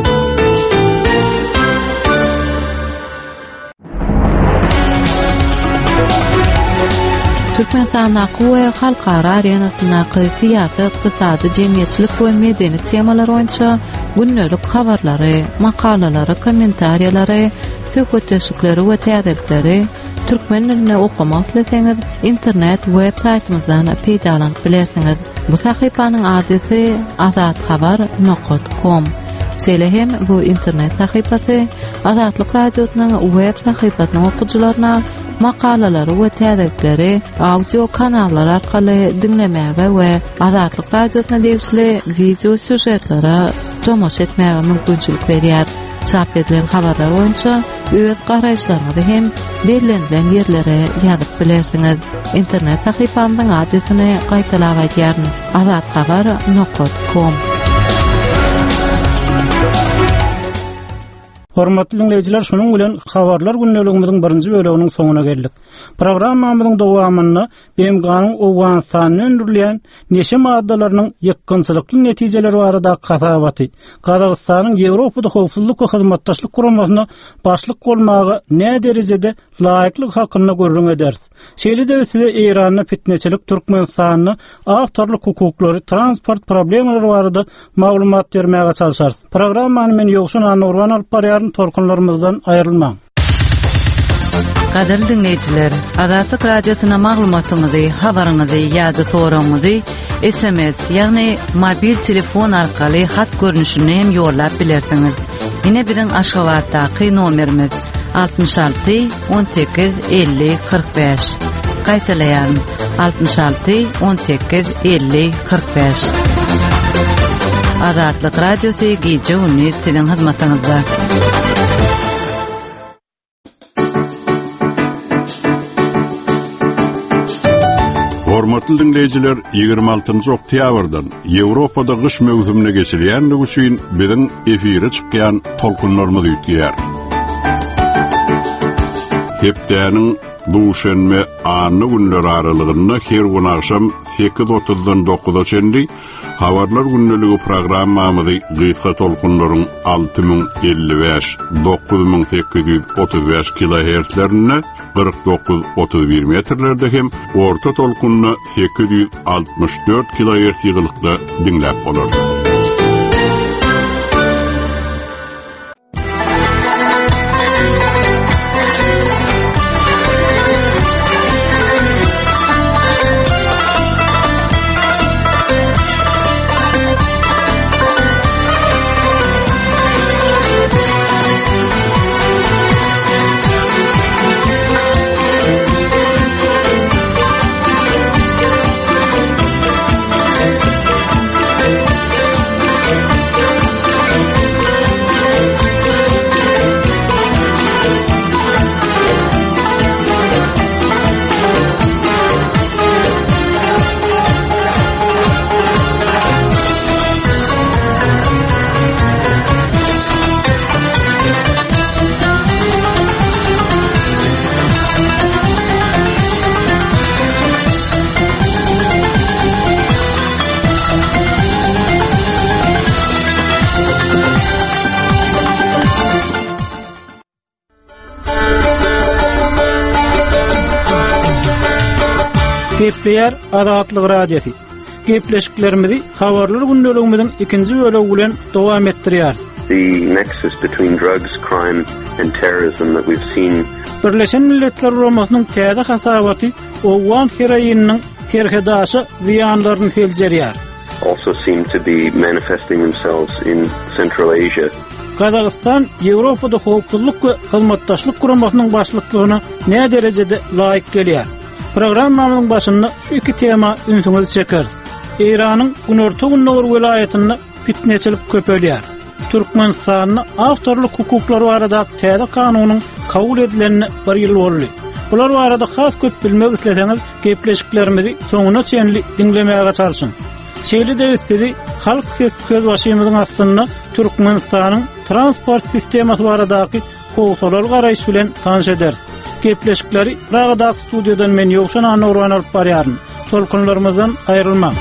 Türkmenistan we halkara arenasyny syýasy, ykdysady, jemgyýetçilik we medeni temalar boýunça günnelik habarlary, makalalary, kommentariýalary, söhbetleşikleri we täzelikleri türkmen diline okumak ileseňiz internet web saytymyzdan peýdalanyp bilersiňiz. Bu sahypanyň adresi azathabar nokta com. Şeýle hem bu internet sahypasy Azatlyk radiosynyň web sahypasynyň okujylaryna makalalary we täzelikleri audio kanallar arkaly dinlemäge we Azatlyk radiosyna degişli video süjetlere tomoş etmäge mümkinçilik berýär. Çap edilen habarlar boýunça öz garaýşlaryňyzy hem belirlenen ýerlere ýazyp bilersiňiz. Internet sahypamyň adresini gaýtalap aýdýaryn: azathabar nokta com. Hormatly dinleyijiler, şonuň bilen habarlar günneligimiziň birinji böleginiň soňuna geldik. Programmamyzyň dowamyny Bemganyň Owganstanyň öndürilýän neşe maddalarynyň ýykgynçylykly netijeleri barada gazabaty, Gazagystanyň Ýewropada howpsuzlyk we hyzmatdaşlyk guramasyna başlyk bolmagy ne derejede laýyklyk hakyna görüň eder. Şeýle de ösüde Iranyň fitneçilik, Türkmenistanyň awtorlyk hukuklary, transport problemleri barada maglumat bermäge çalışar. Programmany men ýoksun Anurwan alyp barýar torkunlarymyzdan aýrylmaň. Kaderli dinleyijiler, Azatlyk radiosyna maglumatyňyzy, habaryňyzy ýa-da soragyňyzy S M S, ýagny mobil telefon arkaly hat görnüşine hem ýollap bilersiňiz. Ine biziň Aşgabatdaky nomerimiz altmış altı on sekiz elli kırk beş. Gaýtalaýan altmış altı on sekiz elli kırk beş. Azatlyk radiosy gece uni siziň hyzmatyňyzda. Hormatly dinleyijiler, ýygrima altynjy oktýabrdan Ýewropada gyş mewsümine geçilýänligi üçin biziň efire çykýan tolkunlarymyzy ýetýär. Hepdeniň duşanma anny günler aralygynda her gün akşam sekiz otuzdan dokuza çenli habarlar günneligi programmamyzy gysga tolkunlaryň alty miň elli beş, dokuz miň sekiz ýüz otuz beş kilohertzlerini kırk dokuz otuz bir metrlerde hem orta tolkunna sekiz ýüz altymyş dört kilohertz ýygylykda dinläp bolar. Gepleyer Azatlyk Radiosu. Gepleşiklerimizi habarlar gündeligimizin ikinji bölegi bilen dowam etdirýär. The nexus between drugs, crime and terrorism that we've seen. Birleşen Milletler Guramasynyň täze hasabaty owan heroininiň terhedasy ziyanlaryny seljerýär. Also seem to be manifesting themselves in Central Asia. Kazakstan Ýewropada howpsuzlyk we hyzmatdaşlyk guramasynyň başlyklaryna ne derejede laýyk gelýär. Programmamyň başynda şu iki tema ünsüňizi çeker. Iranyň Günorta Günnur welaýatyny fitneçilik köpelýär. Türkmenistanyň awtorluk hukuklary barada täze kanunyň kabul edilenine bir ýyl boldy. Bular barada has köp bilmek isleseňiz, gepleşiklerimizi soňuna çenli dinlemäge çalşyň. Şeýle de sizi halk ses söz başymyzyň aslynda Türkmenistanyň transport sistemasy baradaky howsalar garaýş bilen tanış eder. Gepleşikleri Pragada studiodan men Ýowşan Anurwan alyp barýaryn. Tolkunlarymyzdan aýrylmaň.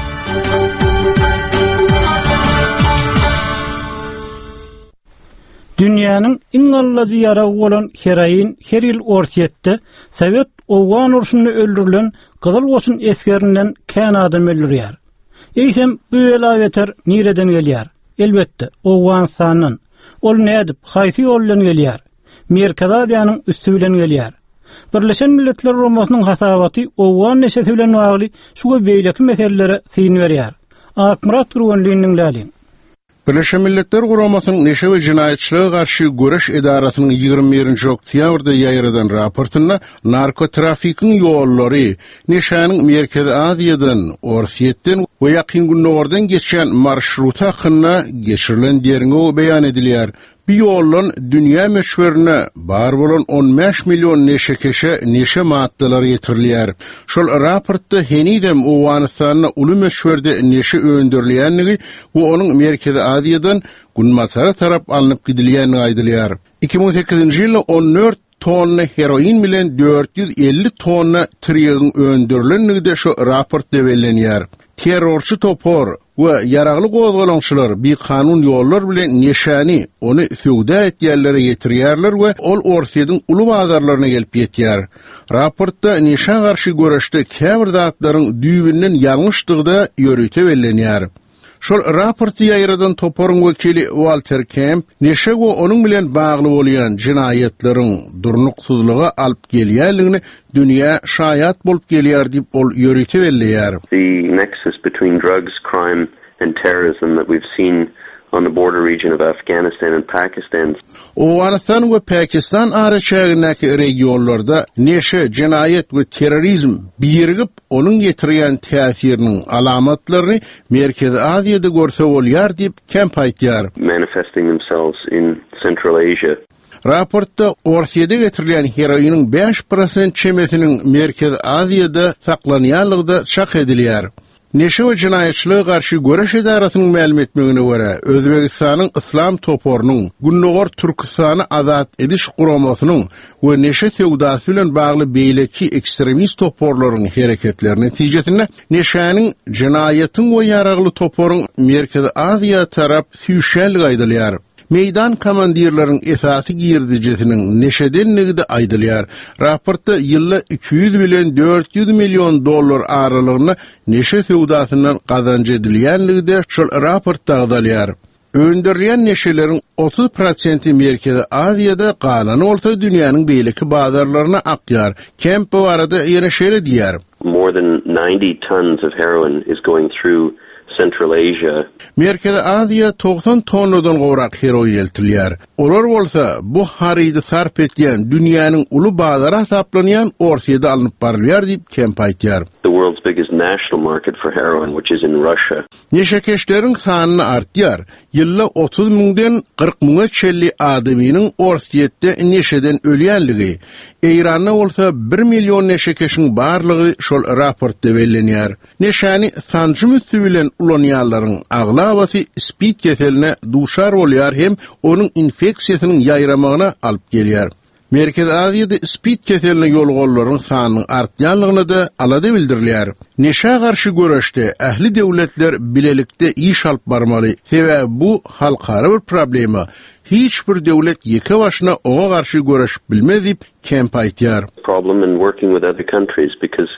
Dünýäniň iň allazy ýaragy bolan heroin her ýyl ortiýetde Sowet owan urşuny öldürilen Gyzyl Goşun eskerinden kän adam öldürýär. Eýsem bu welaýeter nireden gelýär? Elbetde owan sanyň. Ol nädip, haýsy ýol bilen gelýär? Merkez Aziýanyň üstü bilen gelýär. Birleşen Milletler Guramasynyň hasabaty owan neşesi bilen bagly şu beýleki meselelere syn berýär. Akmurat Gurwanlygynyň lalyn. Birleşen Milletler Guramasynyň neşe we jinaýatçylyga garşy göreş edarasynyň ýygrimi birinji oktýabrda ýaýradan raportynda narkotrafikiň ýollary neşäniň Merkez Aziýadan, Orsiýetden we ýakyn günlerden geçen marşruta hakyna geçirilen deriňe beýan edilýär. Bu ýollan dünýä meşhurine bar bolan on beş million neşekeşe neşe maddalary ýetirilýär. Şol raportda henidem Owganystanyň uly meşhurde neşe öndürilýänligi we onuň Merkez Aziýadan Günmatara tarap alınıp gidilýäni aýdylýar. iki bin on sekizinji ýylda on dört tonna heroin bilen dört yüz elli tonna triýegiň öndürilenligi de şu raportda bellenýär. Terrorçy topor we ýaragly gozgalançylar bir kanun ýollar bilen neşäni ony söwda etýärlere ýetirýärler we ol Orsiýanyň uly bazarlaryna gelip ýetýär. Raportda neşä garşy göreşde käbir zatlaryň düýbünden ýalňyşdygyda ýörüte bellenýär. Şol raporty ýaýradan toporyň wekili Walter Kemp neşe we onuň bilen bagly bolýan jinayetlaryň durnuksuzlyga alyp gelýärligini dünýä şaýat bolup gelýär diýip ol ýörüte bellenýär. The nexus between drugs, crime and terrorism that we've seen on the border region of Afghanistan and Pakistan. Owganistan we Pakistan araçagynaky regionlarda neşe, jinayet we terrorizm birigip onuň ýetirýän täsiriniň alamatlaryny Merkez Aziýada görse bolýar diýip Kemp aýtýar. Manifesting themselves in Central Asia. Raportda Orsiýada getirilýän heroiniň beş prosent çemesiniň Merkez Aziýada saklanýanlygy da şak edilýär. Neşe we jinaýatçylyga garşy göreş edarasynyň ma'lum etmegine görä, Özbegistanyň Islam toporunyň Günnogor Türkistany azat ediş guramasynyň we neşe sewdasy bilen bagly beýleki ekstremist toporlaryň hereketleri netijesinde neşäniň jinaýatyň we ýaragly toporuň Merkez Aziýa tarap süýşeligi aýdylýar. Meydan komandirlerin esası girdijesinin neşedenligi de aýdylýar. Raportda ýylda iki yüz bilen dört yüz milyon dollar aralygyna neşe sewdasyndan gazanç edilýänligi de şol raportda aýdylýar. Öndürilen neşelerin otuz prosenti Merkez Aziýada galan olsa dünýäniň beýleki bazarlaryna akýar. Kemp bu arada ýene şeýle diýär. More than ninety tons of heroin is going through Central Asia. Merkez Aziýa doksan tonnadan gowrak heroin eltilýär. Olar bolsa bu harydy sarp etýän dünýäniň uly bazary hesaplanýan Orsiýada alınıp barylýar diýip Kemp aýtýar. The world's biggest national market for heroin, which is in Russia. Neşekeşleriň sanyny artýar. Ýylda otuz miňden kırk miňe çelli adamynyň Orsiýetde neşeden ölýänligi, Eýranda bolsa bir million neşekeşiň barlygy şol raportda bellenýär. Neşäni sanjymyzy bilen ulanýarlaryň aglabasy spid keseline duşar bolýar hem onuň infeksiýasynyň ýaýramagyna alyp gelýär. Merkez Aziýada spid keseline ýolgollaryň sanynyň artýanlygyny da alada bildirilýär. Neşe garşy göreşde ähli döwletler bilelikde iş alyp barmaly. Sebäbi bu halkara bir problema. Hiç bir döwlet ýeke başyna oňa garşy göreşip bilmez diýip Kemp aýtýar. Problem in working with other countries because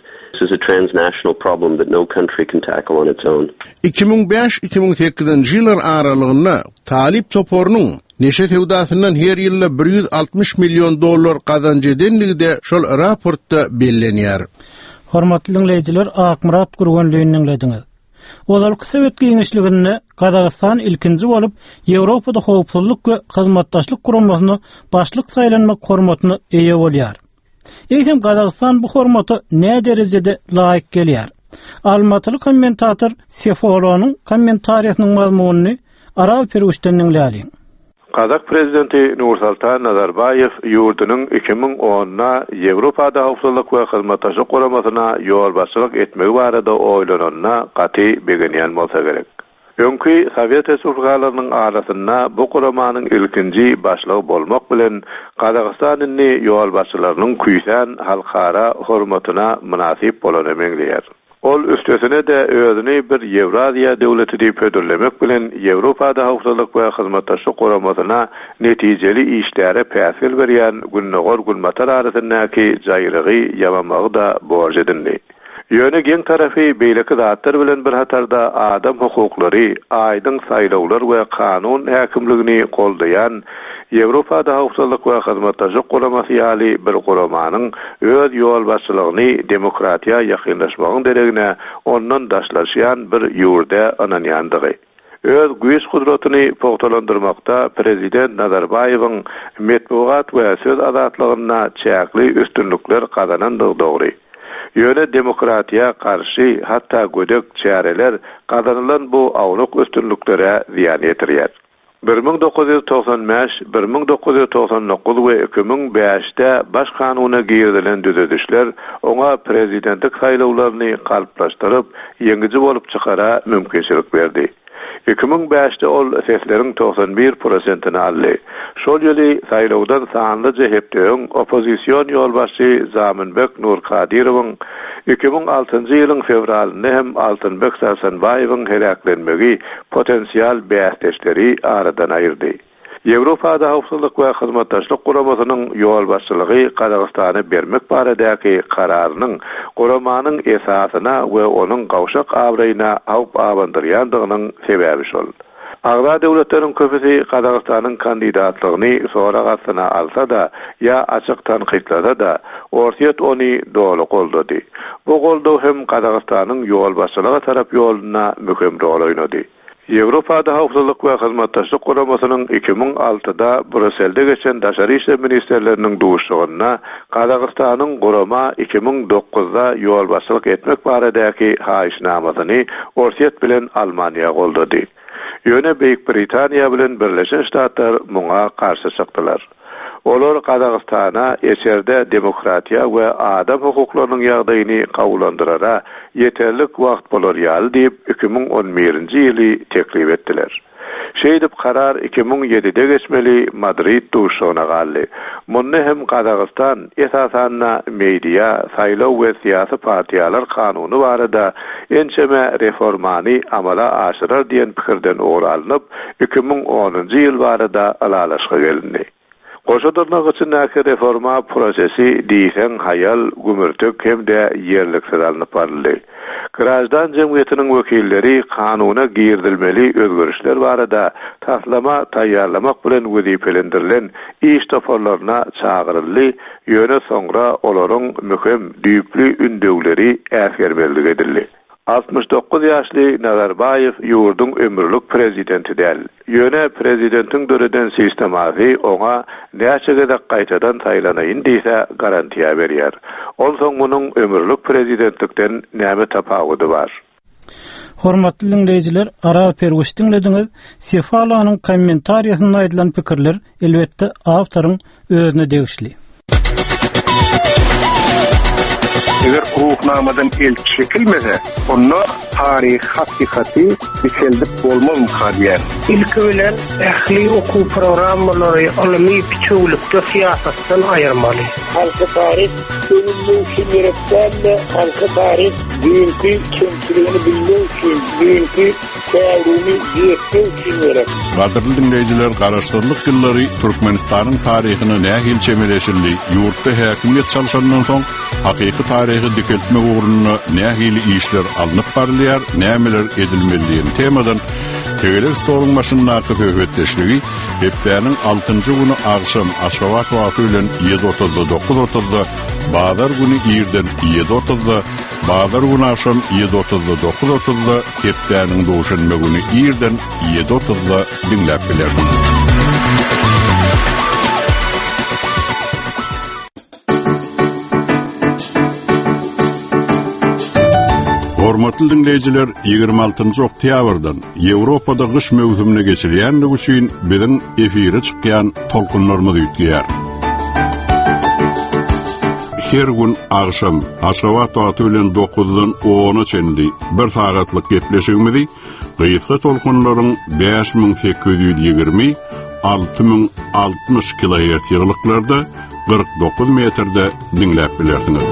is a transnational problem that no country can tackle on its own. iki ming beş iki ming sekizinji ýylar aralygynda Talip Topornyň neşe tewdatyndan her ýyly bir yüz altmış milyon dollar gazanç edenligi de şol raportda bellenýär. Hormatly dinleýijiler, Akmurat Gurganlygyny dinlediňiz. Olar Sowet Giňişliginde Kazakystan ilkinji bolup Ýewropada howpsuzlyk we hyzmatdaşlyk guramasyny başlyk saýlanmak hormatyny eýe bolýar. Eýsem Kazakystan bu hormaty nä derejede laýyk gelýär? Almatyly kommentator Sefolowyň kommentariýasynyň mazmunyny Aral Peruşdenniň läliň. Kazak prezidenti Nursultan Nazarbayev ýurdunyň iki ming onda Ýewropada howpsuzlyk we hyzmatdaşlyk guramasyna ýol başçylyk etmegi barada oýlananyna gaty begenýän bolsa gerek. Öňkü Sowet Respublikalarynyň arasynda bu guramanyň ilkinji başlygy bolmak bilen Kazakstanyny ýol başçylarynyň küýsen halkara hormatyna münasip bolan emeňleýär. Ol üstesine de özüni bir Ýewraziýa döwleti diýip ödüllemek bilen Ýewropada howpsuzlyk we hyzmatdaşlyk guramasyna netijeli işlere päsir berýän Günnogor Gulmatar arasyndaky jaýrygy ýamamagy da borç edildi. Ýöne geň tarafy beýleki zatlar bilen bir hatarda adam hukuklary, aýdyň saýlawlar we kanun häkimligini goldaýan Ýewropada howpsuzlyk we hyzmatdaşlyk guramasy ýaly bir guramanyň öz ýol başçylygyny demokratiýa ýakynlaşmagyň deregine ondan daşlaşýan bir ýurda ananýandygy. Öz güýç gudratyny pogtalandyrmakda prezident Nazarbayewiň metbuat we söz azatlygyna çäkli üstünlükler kazanandygy dogry. Ýöne demokratiýa karşı hatta gödek çäreler kazanılan bu awluk üstünlüklere ziýan ýetirýär. bir ming dokuz yüz toksan beş bir ming dokuz yüz toksan dokuz we iki ming beşde baş kanuny giýdilen düzedişler oňa prezidentlik saýlawlaryny galplaşdyryp ýeňiji bolup çykara mümkinçilik berdi. iki ming beşde ol sesleriň toksan bir prosentini aldy. Şol ýyly saýlawdan sanlyca hepdeň opozisiýon ýolbaşçy Zaminbek Nurkadirowyň iki ming altynjy ýylyň fevralynda hem Altynbek Sarsanbayewiň helaklenmegi potensial bäsdeşleri aradan aýyrdy. Ýewropada howpsuzlyk we hyzmatdaşlyk guramasynyň ýol başçylygy Kazakstany bermek baradaky kararynyň guramanyň esasyna we onuň gawşak awraýyna awp awandyrýandygynyň sebäbi şol. Agda döwletleriň köpüsi Kazakstanyň kandidatlygyny soragasyna alsa da ýa açyk tanqidlada da ortiýet ony dolu goldady. Bu goldaw hem Kazakstanyň ýol başçylygy tarap ýoluna möhüm rol oýnady. Ýewropada howpsuzlyk we hyzmatdaşlyk guramasynyň iki ming altıda Brüsselde geçen daşary işler ministerleriniň duşugyna Kazakstanyň gurama iki ming dokuzda ýol başçylyk etmek baradaky haýyşnamasyny ortiýet bilen Almaniýa goldady. Ýöne Beýik Britaniýa bilen Birleşen Ştatlar muňa karşı çykdylar. Olar Kazakstana eşerde demokratiýa we adam hukuklarynyň ýagdaýyny gawulandyrara ýeterlik wagt bolar ýaly diýip iki ming on birinji ýyly teklip etdiler. Şeýdip karar iki ming ýedide geçmeli Madrid duşugyna galdy. Munny hem Kazakstan esasanna media, saýlaw we syýasy partiýalar kanuny barada ençeme reformany amala aşyrar diýen pikirden oralanyp iki ming onunjy ýyl barada alalaşga geldi. Goşadyrnak üçin näke reforma prosesi diýsen hayal, gümürtük hem de ýerliksiz alınıp baryldy. Grajdan jemgyýetiniň wekilleri kanuny girdilmeli özgörüşler barada taslama taýýarlamak bilen wezipelendirilen iş toparlaryna çağıryldy. Ýöne soňra olaryň möhüm düýpli ündegleri äsgerberlik edildi. altmış dokuz ýaşly Nazarbayev ýurdun ömürlük prezidenti däl. Ýöne prezidentiň döreden sistematy oňa näçegede gaýtadan taýlanaýyn diýse garantiýa berýär. Onsoň munyň ömürlük prezidentlikden näme tapagudy bar? Hormatly dinleýijiler, Aral Peruşden dinlediňiz. Sefalanyň kommentariýasynda aýdylan pikirler elbetde awtoryň özüne degişli. Eger hukuklamadan el çekilmese, onu tarih hakikati biseldip bolmaz mukadiyen. İlk ölen ehli oku programları alimi piçoğlukta siyasattan ayırmalı. Halkı tarih, ünlü şimiretten halkı tarih bugünkü kemçiliğini bilmek için, bugünkü teorimi yetmek için gerek. Qadrlı dinleyiciler, Garaşdyrlyk yıllary Türkmenistan'ın tarihine nähil çemeleşildi. Yurtda häkimiyet çalışandan soň hakyky tarihi dikeltme uğruna nähil işler alınıp barylýar, nämeler edilmelidigini temadan Tegeler stolun başında akı töhbetleşligi hepdäniň altynjy güni agşam Aşgabat wagty bilen ýedi otuzda dokuz otuzda Badar güni ýerden ýedi otuzda Badar güni agşam ýedi otuzda dokuz otuzda hepdäniň duşanma güni ýerden ýedi otuzda dinläp bilerdiňiz. Hormatly dinleyijiler, ýygrima altynjy oktýabrdan Ýewropada gyş mewsumine geçilýänligi üçin biziň efire çykýan tolkunlarymyz ýetýär. Her gün agşam Aşgabat wagty bilen dokuzdan ona çenli bir sagatlyk gepleşigimizi gyýytga tolkunlaryň beş miň sekiz ýüz ýygrima alty miň altmyş kilohertz ýyglyklarda kırk dokuz metrde dinläp bilersiňiz.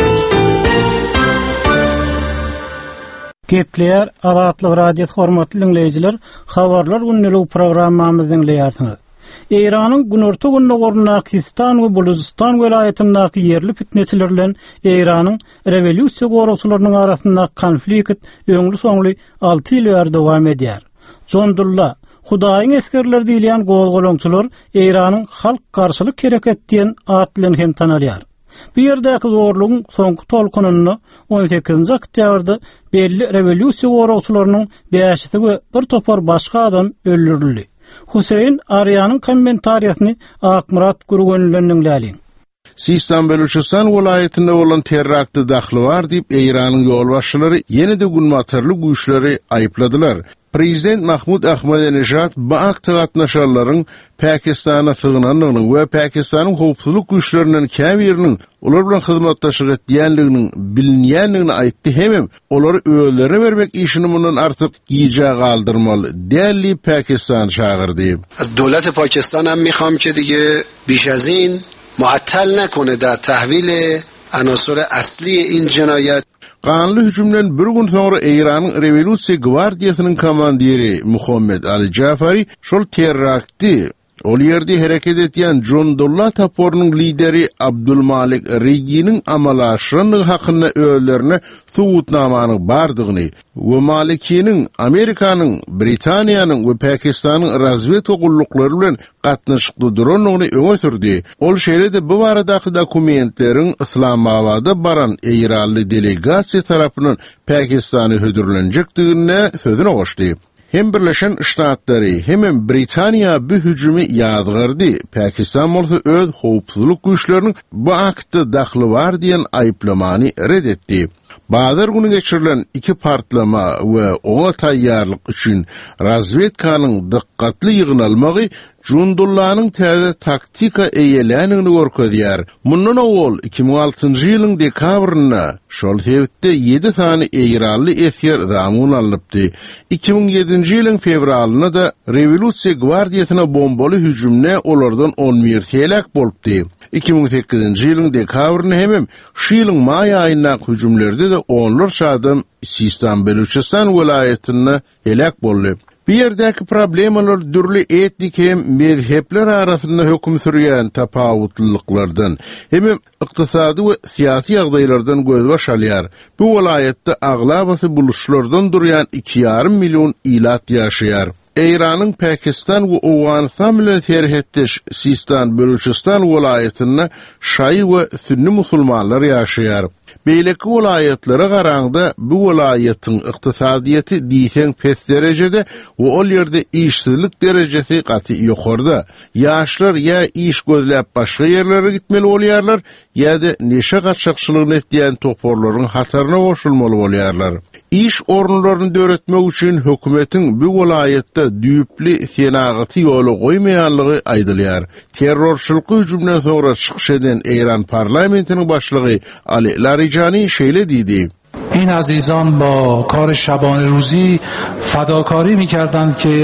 Gepleýär Azatlyk radio hormatly dinleýijiler, habarlar günnelik programmamyzy dinleýärsiňiz. Eýranyň günorta günne Gornakistan we Buluzistan welaýatyndaky ýerli fitneçiler bilen Eýranyň rewolýusiýa gorusularynyň arasyndaky konflikt öňlü soňly alty ýyl bäri dowam edýär. Jondulla Hudaýyň eskerleri diýilýän gol-golonçular Eýranyň halk garşylyk kerek etdiýen at bilen hem tanalýar. Bu ýerdäki zorlugyň soňky tolkunyny on sekizinji oktýabrda belli rewolýusiýa gorusularynyň beşisi we bir topar başga adam öldürildi. Huseýn Aryanyň kommentariýasyny Akmurat Gurgönlüň läli. Sistan Beluchistan welaýatynda bolan terrakty dahly bar diýip Eýranyň ýolbaşçylary ýene-de günmatarly güýçleri aýypladylar. Prezident Mahmud Ahmadinejad bu akta gatnaşanlaryň Pakistana sığınanynyň we Pakistanyň howpsuzlyk güýçleriniň käbiriniň olar bilen hyzmatdaşlyk etýänliginiň bilinýänligini aýtdy hem olary öýlere bermek işini mundan artyk ýyja galdyrmaly däli Pakistan çağırdy. Az dowlat Pakistan ham mikham ki dige biş az in muattal nakone dar tahwil anasur asli in jinayat. Kanlı hücumdan bir gün sonra Eýranyň Rewolýusiýa Gwardiýasynyň komandiri Muhammed Ali Jafari şol terrakty ol ýerde hereket etýän Jondullah taporunyň lideri Abdulmalik Regi'niň amalaşynyň hakynda öýlerine subutnamanyň bardygyny we Malikiň Amerikanyň, Britaniýanyň we Pakistanyň razvedka gullukları bilen gatnaşykly duranyny öňe sürdi. Ol şeýle-de bu baradaky dokumentleriň Islamabada baran Eýranly delegasiýa tarapyndan Pakistany hödürlenjekdigine sözüne goşdy. Hem Birleşen Ştatlary hem Britaniýa bu hüjümi ýazgyrdy. Pakistan bolsa öz howpsuzlyk güýçleriniň bu aktda dahly bar diýen aýplamany reddetdi. Badar günü geçirilen iki partlama ve ona tayyarlık üçün razvedkanyň dikkatli ýygnalmagy Jundullanyň täze taktika eýelänigini görkezýär. Mundan owal iki miň altynjy ýylyň dekabryna şol sebäpde ýedi sany Eýranly eser zamun alypdy. iki miň ýedinji ýylyň fevralyna da Rewolýusiýa Gwardiýasyna bombaly hüjümne olardan on bir helak bolupdy. iki miň sekizinji ýylyň dekabryna hem şu ýylyň maý aýyna hüjümlerde de onlarca adam Sistan Beluchistan welaýatyna helak boldy. Bir yerdäki problemalar dürli etnik hem mezhepler arasynda hökm sürýän tapawutlylyklardan hem ykdysady we syýasy ýagdaýlardan göz başalýar. Bu welaýatda aglabasy buluşlardan durýan iki ýarym million ilat ýaşaýar. Eýranyň Pakistan we Awganistan bilen serhetdeş Sistan Beluchistan welaýatyna şaý we sünni musulmanlar ýaşaýar. Beýleki welaýatlara garagda bu welaýatyň ykdysadyýaty diýsen pes derejede we ol ýerde işsizlik derejesi gaty ýokarda. Ýaşlar ýa iş gözläp başga ýerlere gitmeli bolýarlar, ýa-da neşe gaçakçylygyny etýän toporlaryň hataryna goşulmaly bolýarlar. İş orunlaryny döretmek üçin hökümetiň bu welaýatda düýpli senagaty ýoly goýmaýanlygy aýdylýar. Terrorçylyk hüjümden sonra çykyş eden Eýran parlamentiniň başlygy Ali Larijani şeýle diýdi. این عزیزان با کار شبانه روزی فداکاری می‌کردند که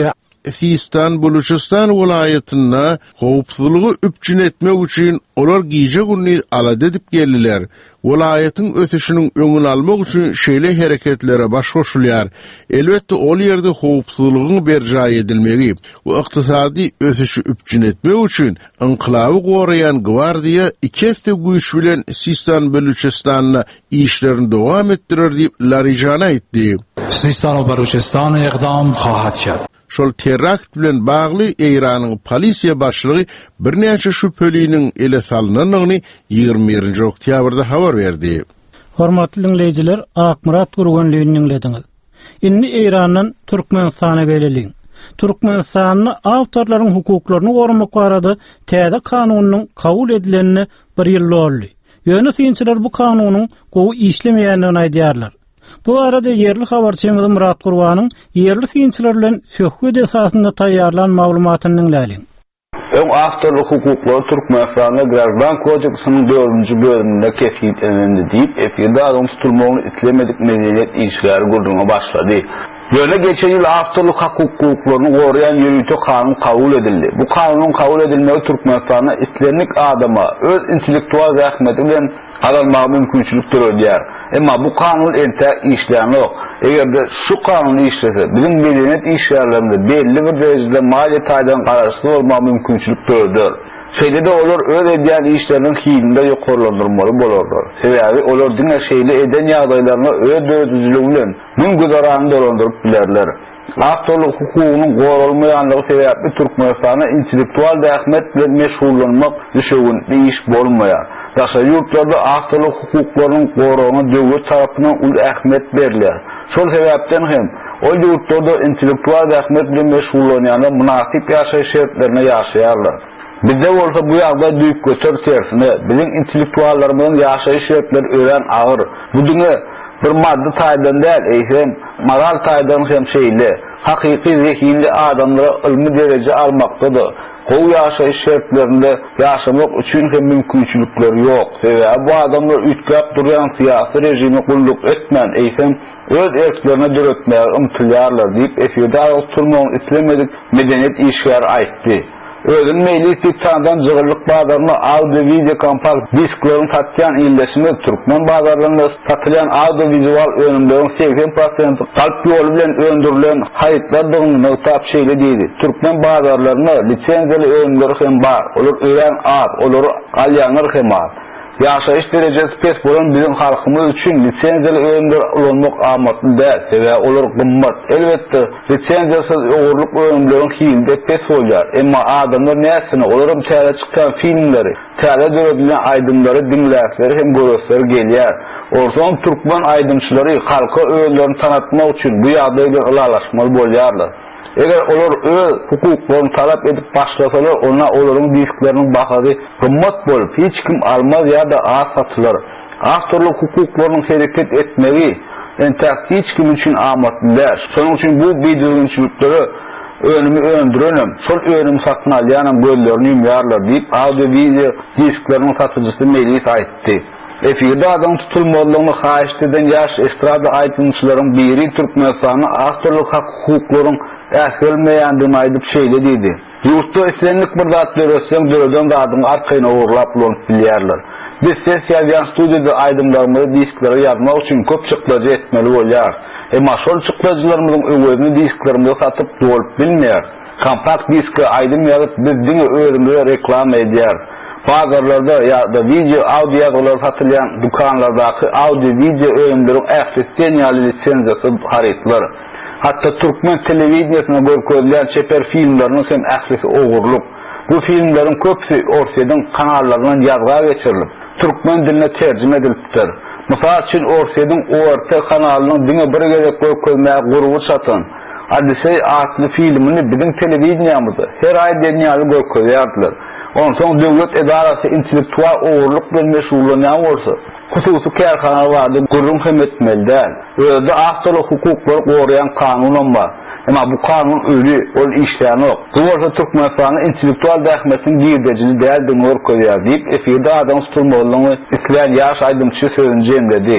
Sistan Baluchistan welaýatyna howpsuzlygy üpçün etmek üçin olar giýje günni alad edip geldiler. Welaýatyň ötüşiniň öňüni almak üçin şeýle hereketlere baş goşulýar. Elbetde ol ýerde howpsuzlygyň berjaý edilmegi we ykdysady ötüşi üpçün etmek üçin inqilaby gorayan gwardiýa ikeste güýç bilen Sistan Baluchistan işlerini dowam etdirer diýip Larijana aýtdy. Sistan we Baluchistan iqdam hahat şer. Şol terakt bilen bagly Iranyň polisiýa başlygy bir näçe şüpheliniň ele salnanyny ýygrimi birinji oktýabrda habar berdi. Hormatly dinleýijiler, Akmurat Gurgunlygyny dinlediňiz. Inni Iranyň Türkmenistana geleliň. Türkmenistanyň awtorlaryň hukuklaryny goramak barada täze kanunyň kabul edilenini bir ýyl boldy. Ýöne synçylar bu kanunyň gowy işlemeýändigini aýdýarlar. Bu arada yerli habarçymyz Murat Gurbanyň yerli synçylar bilen söhbet esasynda taýýarlan maglumatyny dinläliň. Öň awtorlyk hukuklary Türkmenistanyň Grazdan Kodeksynyň dördünji bölüminde kefil edildi diýip, efirde adam tutulmagyny islemedik medeniýet işleri gurduňa başlady. Ýöne geçen ýyl awtorlyk hukuklaryny gorayan ýürüýte kanun kabul edildi. Bu kanun kabul edilmegi Türkmenistanyň islenlik adama öz intellektual rahmeti bilen almagy mümkinçilik türedýär. Emma bu kanun ente işleýän yok. Egerde şu kanuny işlese, bizim medeniýet işlerlerinde belli bir derejede maliýet taýdan garaşly bolmagy mümkinçilik türedýär. Şeýle-de olar öz edýän işleriniň hilinde ýokarlandyrmaly bolarlar. Sebäbi olar diňe şeýle eden ýagdaýlaryna öz döwletçiligi bilen mün güzarany dolandyryp bilerler. Awtorlyk hukugynyň goralmaýanlygy sebäpli Türkmenistana intellektual rahmet bilen meşgullanmak düşewen bir iş bolmaýar. Daşa ýurtlarda awtorlyk hukuklarynyň goragyna döwlet tarapyndan ul ähmiýet berilýär. Şol sebäpden hem o ýurtlarda intellektual rahmet bilen meşgullanýanlar münasip ýaşaýyş şertlerine ýaşaýarlar. Bizde bolsa bu ýagdaý düýk götür tersine, bizim intellektuallarymyň ýaşaýyş şertleri ören agyr. Bu diňe bir maddi taýdan däl, eýsem moral taýdan hem şeýle, hakyky zehinli adamlara ilmi derece almakdadyr. Gow ýaşaýyş şertlerinde ýaşamak üçin hem mümkinçilikleri ýok. Sebäbi bu adamlar ütgäp durýan syýasy rejimi gulluk etmän, eýsem öz erklerine döretmäge umtylýarlar diýip efirde tutulmagyny islemedik medeniýet işgäri aýtdy. Özün meyli tipçandan jygyrlyk bazarına audio-video kompakt disklaryny satýan illeşme Türkmen bazarlarynda satylýan audio-vizual önümleriň seksen prosenti kalp ýoly bilen öndürilen haýytlar döňüne tap şeýle diýdi. Türkmen bazarlaryna lisenziýeli önümleri hem bar. Olar ören az, olary alýanyr hem az. Ýaşaýyş derejesi pes bolan bizim halkymyz üçin lisenziýeli öňler ulanmak amatly däl, sebäbi olar gymmat. Elbetde lisenziýasiz ogurlyk öňleriň hilinde pes bolýar. Emma adamlar näsini olaram täze çykan filmleri, täze döwredilen aýdymlary dinläsleri hem görürsleri gelýär. Orson Türkmen aýdymçylary halka öňlerini tanatmak üçin bu ýagdaýda ılalaşmaly bolýarlar. Eger olar öz hukuklaryny talap edip başlasalar, ona olaryň diskleriniň bahasy gymmat bolup, hiç kim almaz ýa-da az satylar. Awtorlyk hukuklarynyň hereket etmegi ente hiç kim üçin amatlylar. Şonuň üçin bu bidiýoçylykları önümi öndürenem, şol önümi satyn alýanam gözlerini ýumýarlar diýip audio-video disklarynyň satyjysy Melis aýtdy. Efirde adam tutulmalygyny haýyş eden ýaş estrada aýdymçylaryň biri Türkmenistanyň awtorlyk hukuklarynyň ähilmeýändigini aýdyp şeýle diýdi. Ýurtda islenlik bir zat görürsem, döweden zadyň arkaýyna ugrulap bolup bilýärler. Biz sesiýadan studiýada aýdymlarymyzy disklere ýazmak üçin köp çyklaja etmeli bolýar. Emma şol çyklajalarymyzyň öňüni disklerimize satyp dolup bilmeýär. Kompakt diski aýdym ýazyp bizdiň öýrümde reklam edýär. Bazarlarda ýa-da video audio ýazylar satylýan dukanlardaky audio video öýümleriň ählissenýaly lisenziýasy harytlar. Hatta Türkmen telewizionyna görkezilýän çeper filmleriň hem ählisi ogurluk. Bu filmleriň köpsi Orsiýanyň kanallarynyň ýazga geçirilip, Türkmen diline terjime edilipdir. Mysal üçin Orsiýanyň O R T kanalynyň diňe bir gezek görkezmäge gurulgy satan Adysey adly filmini bizim telewizionyamyzda her aý denýäli görkezýärdiler. Onsoň döwlet edarasy intellektual ogurluk bilen meşgullanýan bolsa, hususy kärhanalar bardy, gurrun hem etmelidir. Özde awtorlyk hukuklary gorayan kanunum bar. Emma bu kanun öli, ol işleýän ok. Bu bolsa Türkmenistanyň intellektual rahmetiniň girdejini däl döňür koýýar diýip efirde adam tutulmalygyny isleýän ýaş aýdymçy sözüni jemledi.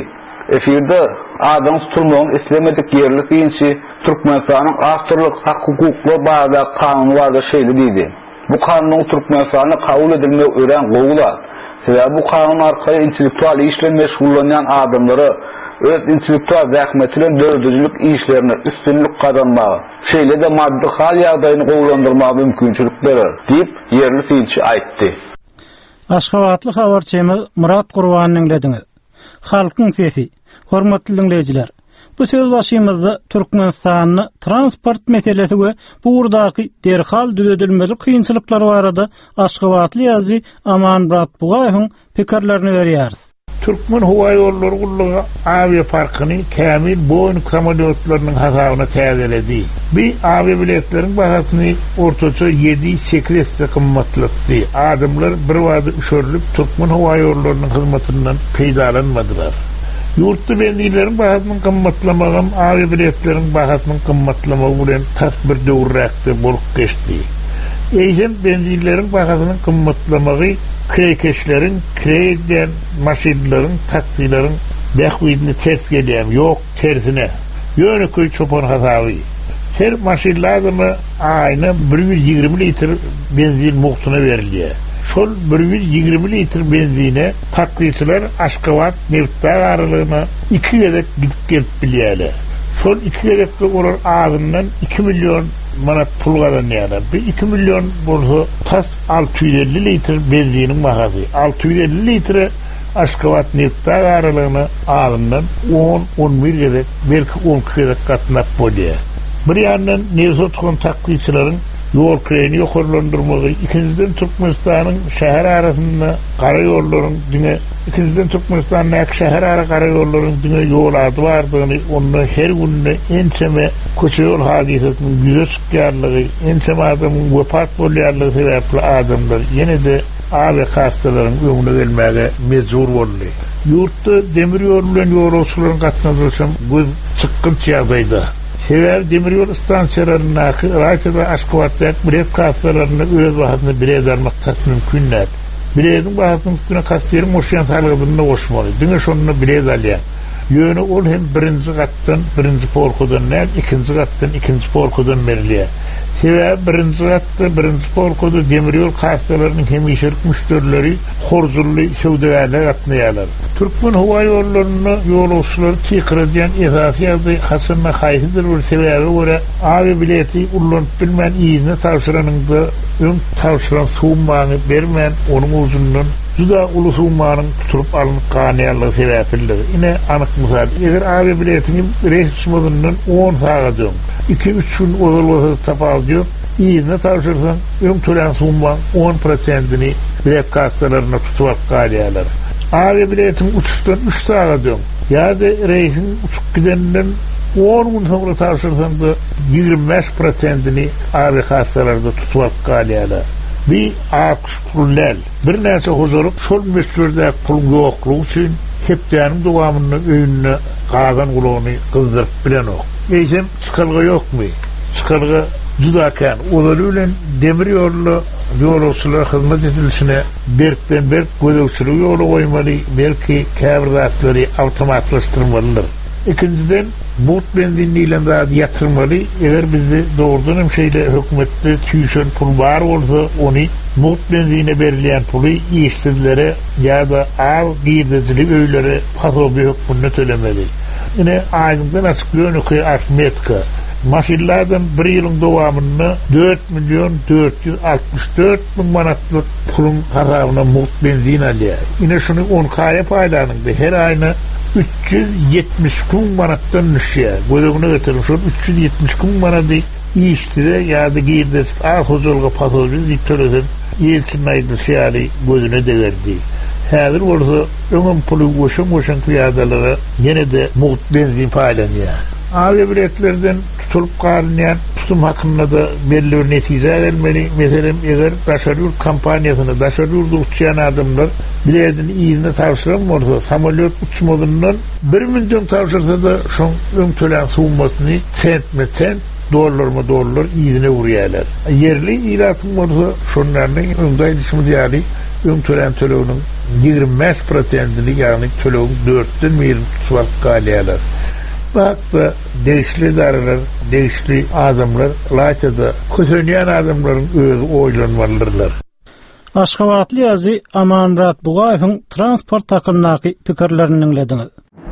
efirde adam tutulmagyny islemedik yerlik ýinçi Türkmenistanyň awtorlyk hak hukukly bagda kanuny barda şeýle diýdi. Bu kanun Türkmenistanyna kabul edilmek ören gowula. Sebäbi bu kanun arkaly intellektual işle meşgullanýan adamlary öz intellektual zähmeti bilen dördüncülük işlerine üstünlük kazanmagy, şeýle de maddi hal ýagdaýyny gowlandyrmagy mümkinçilik berer diýip yerli ýinçi aýtdy. Aşgabatly habarçymyz Murat Gurbanyň dinlediňiz. Halkyň sesi. Hormatly dinleýijiler, bu söz başymyzda Türkmenistanyň transport meselesi we bu urdaky derhal düzedilmeli kynçylyklar barada Aşgabatly ýazy Aman Murat Bugaýewiň pikirlerini berýäris. Türkmen hava yolları kulluğu avia parkını kamil boyun kamaliyotlarının hasabyna täzeledi. Bir avia biletlerin bahasını ortaça yedi sekiz kymmatlydy. Adamlar bir wada üşörülüp Türkmen hava yollarının hyzmatynyň peýdalanmadylar. Yurtda bendilerin bahasının kymmatlamagy avia biletlerin bahasının kymmatlamagy bilen tas bir döwrekde bolup geçdi. Eýsem bendilerin bahasının kymmatlamagy krekeşlerin, kreyden maşinlerin, taksilerin bekvidini ters gelýär, yok tersine. Yönüköy çopan hasaby. Her maşin lazımı ayna bir yüz ýigirme litr benzin muhtuna verilýär. Şol bir yüz ýigirme litr benzine taksiçiler Aşgabat Neftdağ aralygyna iki gedek gidip gelip bilýärler. Şol iki gedekde olar ağzından iki milyon manat pul kazanýarlar. Bir iki milyon bolsa tas altı yüz elli litr benzinin bahasy. altı yüz elli litre Aşgabat Neftdağ aralygyna ağzından on on bir gedek, belki on gedek gatnap bolýar. Bir ýandan nevzat kontaktçylaryň yol kreni ýokarlandyrmagy, ikinciden Türkmenistanyň şäher arasynda gara ýollaryň diňe, ikinciden Türkmenistanyň şäher ara gara ýollaryň diňe ýol ady bardygyny, onu her günde ençeme köçe ýol hadisatynyň ýüze çykýarlygy, ençeme adamyň wepat bolýarlygy sebäpli adamlar ýene-de avia hastalaryň öňüne gelmäge mejbur boldy. Ýurtda demir ýol bilen ýolçularyň gatnaşyşy göz çykynçy ýagdaýda. Sebäbi demir ýol stansiýalaryna raýatda Aşgabatda bilet kassalaryna öz bahasyny bilet almak mümkin näet. Biletin bahasynyň üstüne kassaýyň moşyan salygyny goşmaly. Diňe şonu bilet alýar. Ýöne ol hem birinji gatdan birinji polkudan näet, ikinji gatdan ikinji polkudan berilýär. Sebäbi birinji gatda birinji polkuda demir ýol kassalarynyň hemişelik müşterileri horzurly şowdagarlar gatnaýarlar. Türkmen hava ýollaryna ýolçulary tekrar edýän esasy ýazy hasyna haýsydyr bir sebäbi görä avia bileti ullanyp bilmän ýyzyny tawşyranyňda öň tawşyran summany bermän onuň uzundan juda uly summanyň tutup alynyp ganyarlygy sebäpli. Ine anyk mysal, eger avia biletini reýsçimizden on sagat öň iki üç gün ozulwasa tapaldyr, ýyzyny tawşyrsaň öň tölen summa on prosentini bilet kassalaryna tutup galýarlar. Avia biletin uçuşdan üç sagat öň ýa-da reýsin uçup gidenden on gün soňra tawşyrsaň da ýigirme beş prosentini avia kassalarynda tutup galýarlar. Bir akşpullal bir näçe huzuruk şol meşhurda pul ýoklugy üçin hepdäniň dowamyny öýüne gagan guluny gyzdyryp bilen ok. Eýsem çykylgy ýokmy? Çykylgy juda kan. Olar bilen demir ýolly ýolçular hyzmat edilişine berkden berk gödökçüligi ýoly goýmaly, belki käbirdatlary awtomatlaşdyrmalydyr. İkinciden bu benzini ile de yatırmalı. Eğer bizde doğrudan hem şeyle hükümette tüyüşen pul var olsa onu mut benzine verilen pulu işçilere ya da av giydicilik öylere pasobi hükmünü tölemeli. Yine aydından açıklıyor ki Ahmetka maşinlerden bir yılın devamını dört milyon dört yüz altmış dört bin manatlık pulun hasabına mut benzin alıyor. Yine şunu on kaya paylanında her ayına üç yüz yetmiş bin manattan düşüyor. Gözüne getirin şu üç yüz yetmiş bin manatı işçide ya da giydir ağ huzurluğa pasobi diktörüsün yelçin aydı şiali gözüne de verdi. Hazır olsa öngün pulu koşun koşun piyadalara yine de mut benzin paylanıyor. Avia biletlerden tutulup karlayan tutum hakkında da belli bir netice vermeli. Mesela eğer Daşarur kampanyasını, Daşarur'da uçayan adamlar biletin iyisine tavşıran olsa, samolyot uçmadığından bir milyon tavşırsa da şun ön tölen soğunmasını sent mi sent, dolar mı dolar iyisine uğrayarlar. Yerli ilatın olsa şunlarının ön dayılışımız yani ön tölen töleğinin yigirmi beş prosentlik yani tölüğün dörtten milim tutup kalyalar. Bak da değişli darlar, değişli adamlar, laçada kötüneyen adamların öz oylanmalıdırlar. Aşgabatly ýazy Amanrat Bugaýewiň transport hakkyndaky pikirlerini dinlediniz.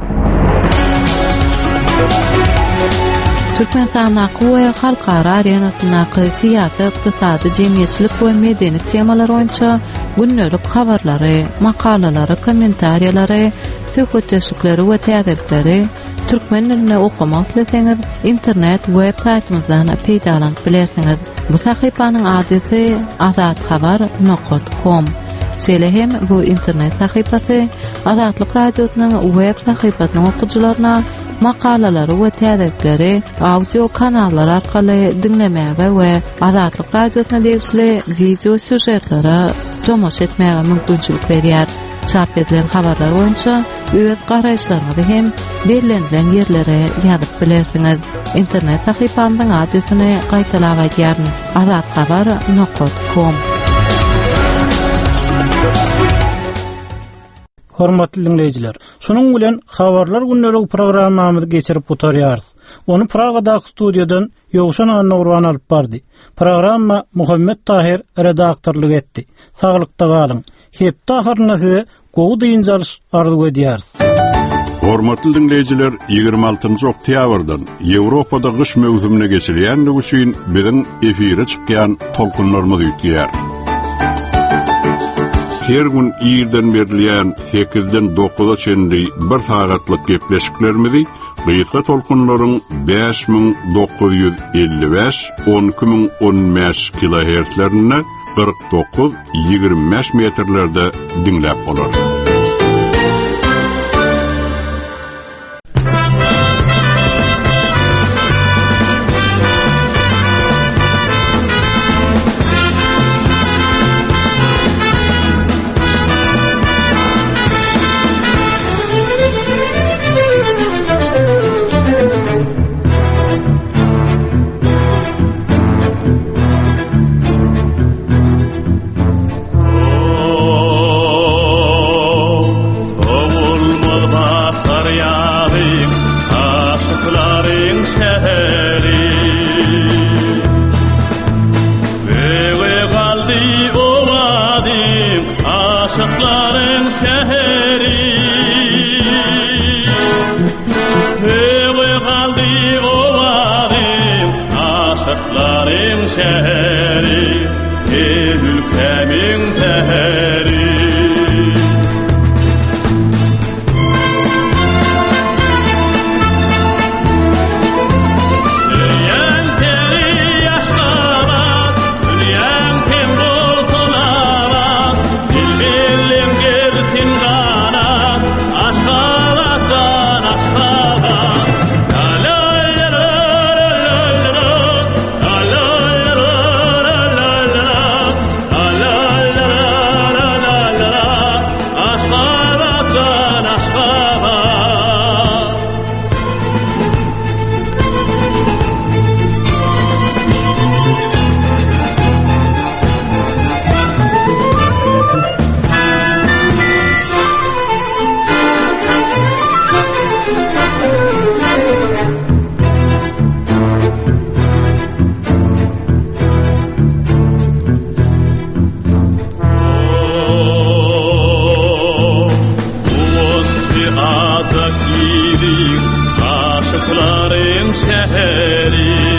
Türkmenistan we halkara arenasyna syýasy, ykdysady, jemgyýetçilik we medeni temalar boýunça günnelik habarlary, makalalary, kommentariýalary, söhbetleşikleri we täzelikleri türkmen diline okumak isteseňiz internet web saytymyzdan peýdalanyp bilersiňiz. Bu sahypanyň adresi azat habar nokta com. Şeýle hem bu internet sahypasy Azatlyk radiosynyň web sahypasynyň okuwçylaryna makalalary we täzelikleri audio kanallar arkaly dinlemäge we Azatlyk radiosyna degişli video süjetlere tomoş etmäge mümkinçilik berýär. Çap edilen habarlar boýunça öz garaýşlaryňyzy hem berilen ýerlere ýazyp bilersiňiz. İnternet sahypamyň adresyny gaýtalap aýdýaryn: azat habar nokta com. Hormatly dinleyijiler, şonuň bilen habarlar günnelik programmamyzy geçirip oturýarys. Onu Pragadaky studiýadan Ýogşan Annurwan alyp bardy. Programma Muhammed Tahir redaktorlyk etdi. Saglykda galyň. Hepde ahyryna size gowy diýinjalys arzu edýäris. Hormatly dinleyijiler, ýygrima altyncy oktýabrdan Ýewropada gyş mewsumyna geçilýänligi üçin biziň efire çykýan tolkunlarymyz ýetýär. Her gün ýerden berilýän sekizden dokuza çenli bir sagatlyk gepleşiklerimizi Gıyıtga tolkunlaryň beş min dokuz ýüz elli beş on iki min on beş kilohertzlerine kırk dokuz ýygrimi beş metrlerde dinläp bolar. Aşıkların şehri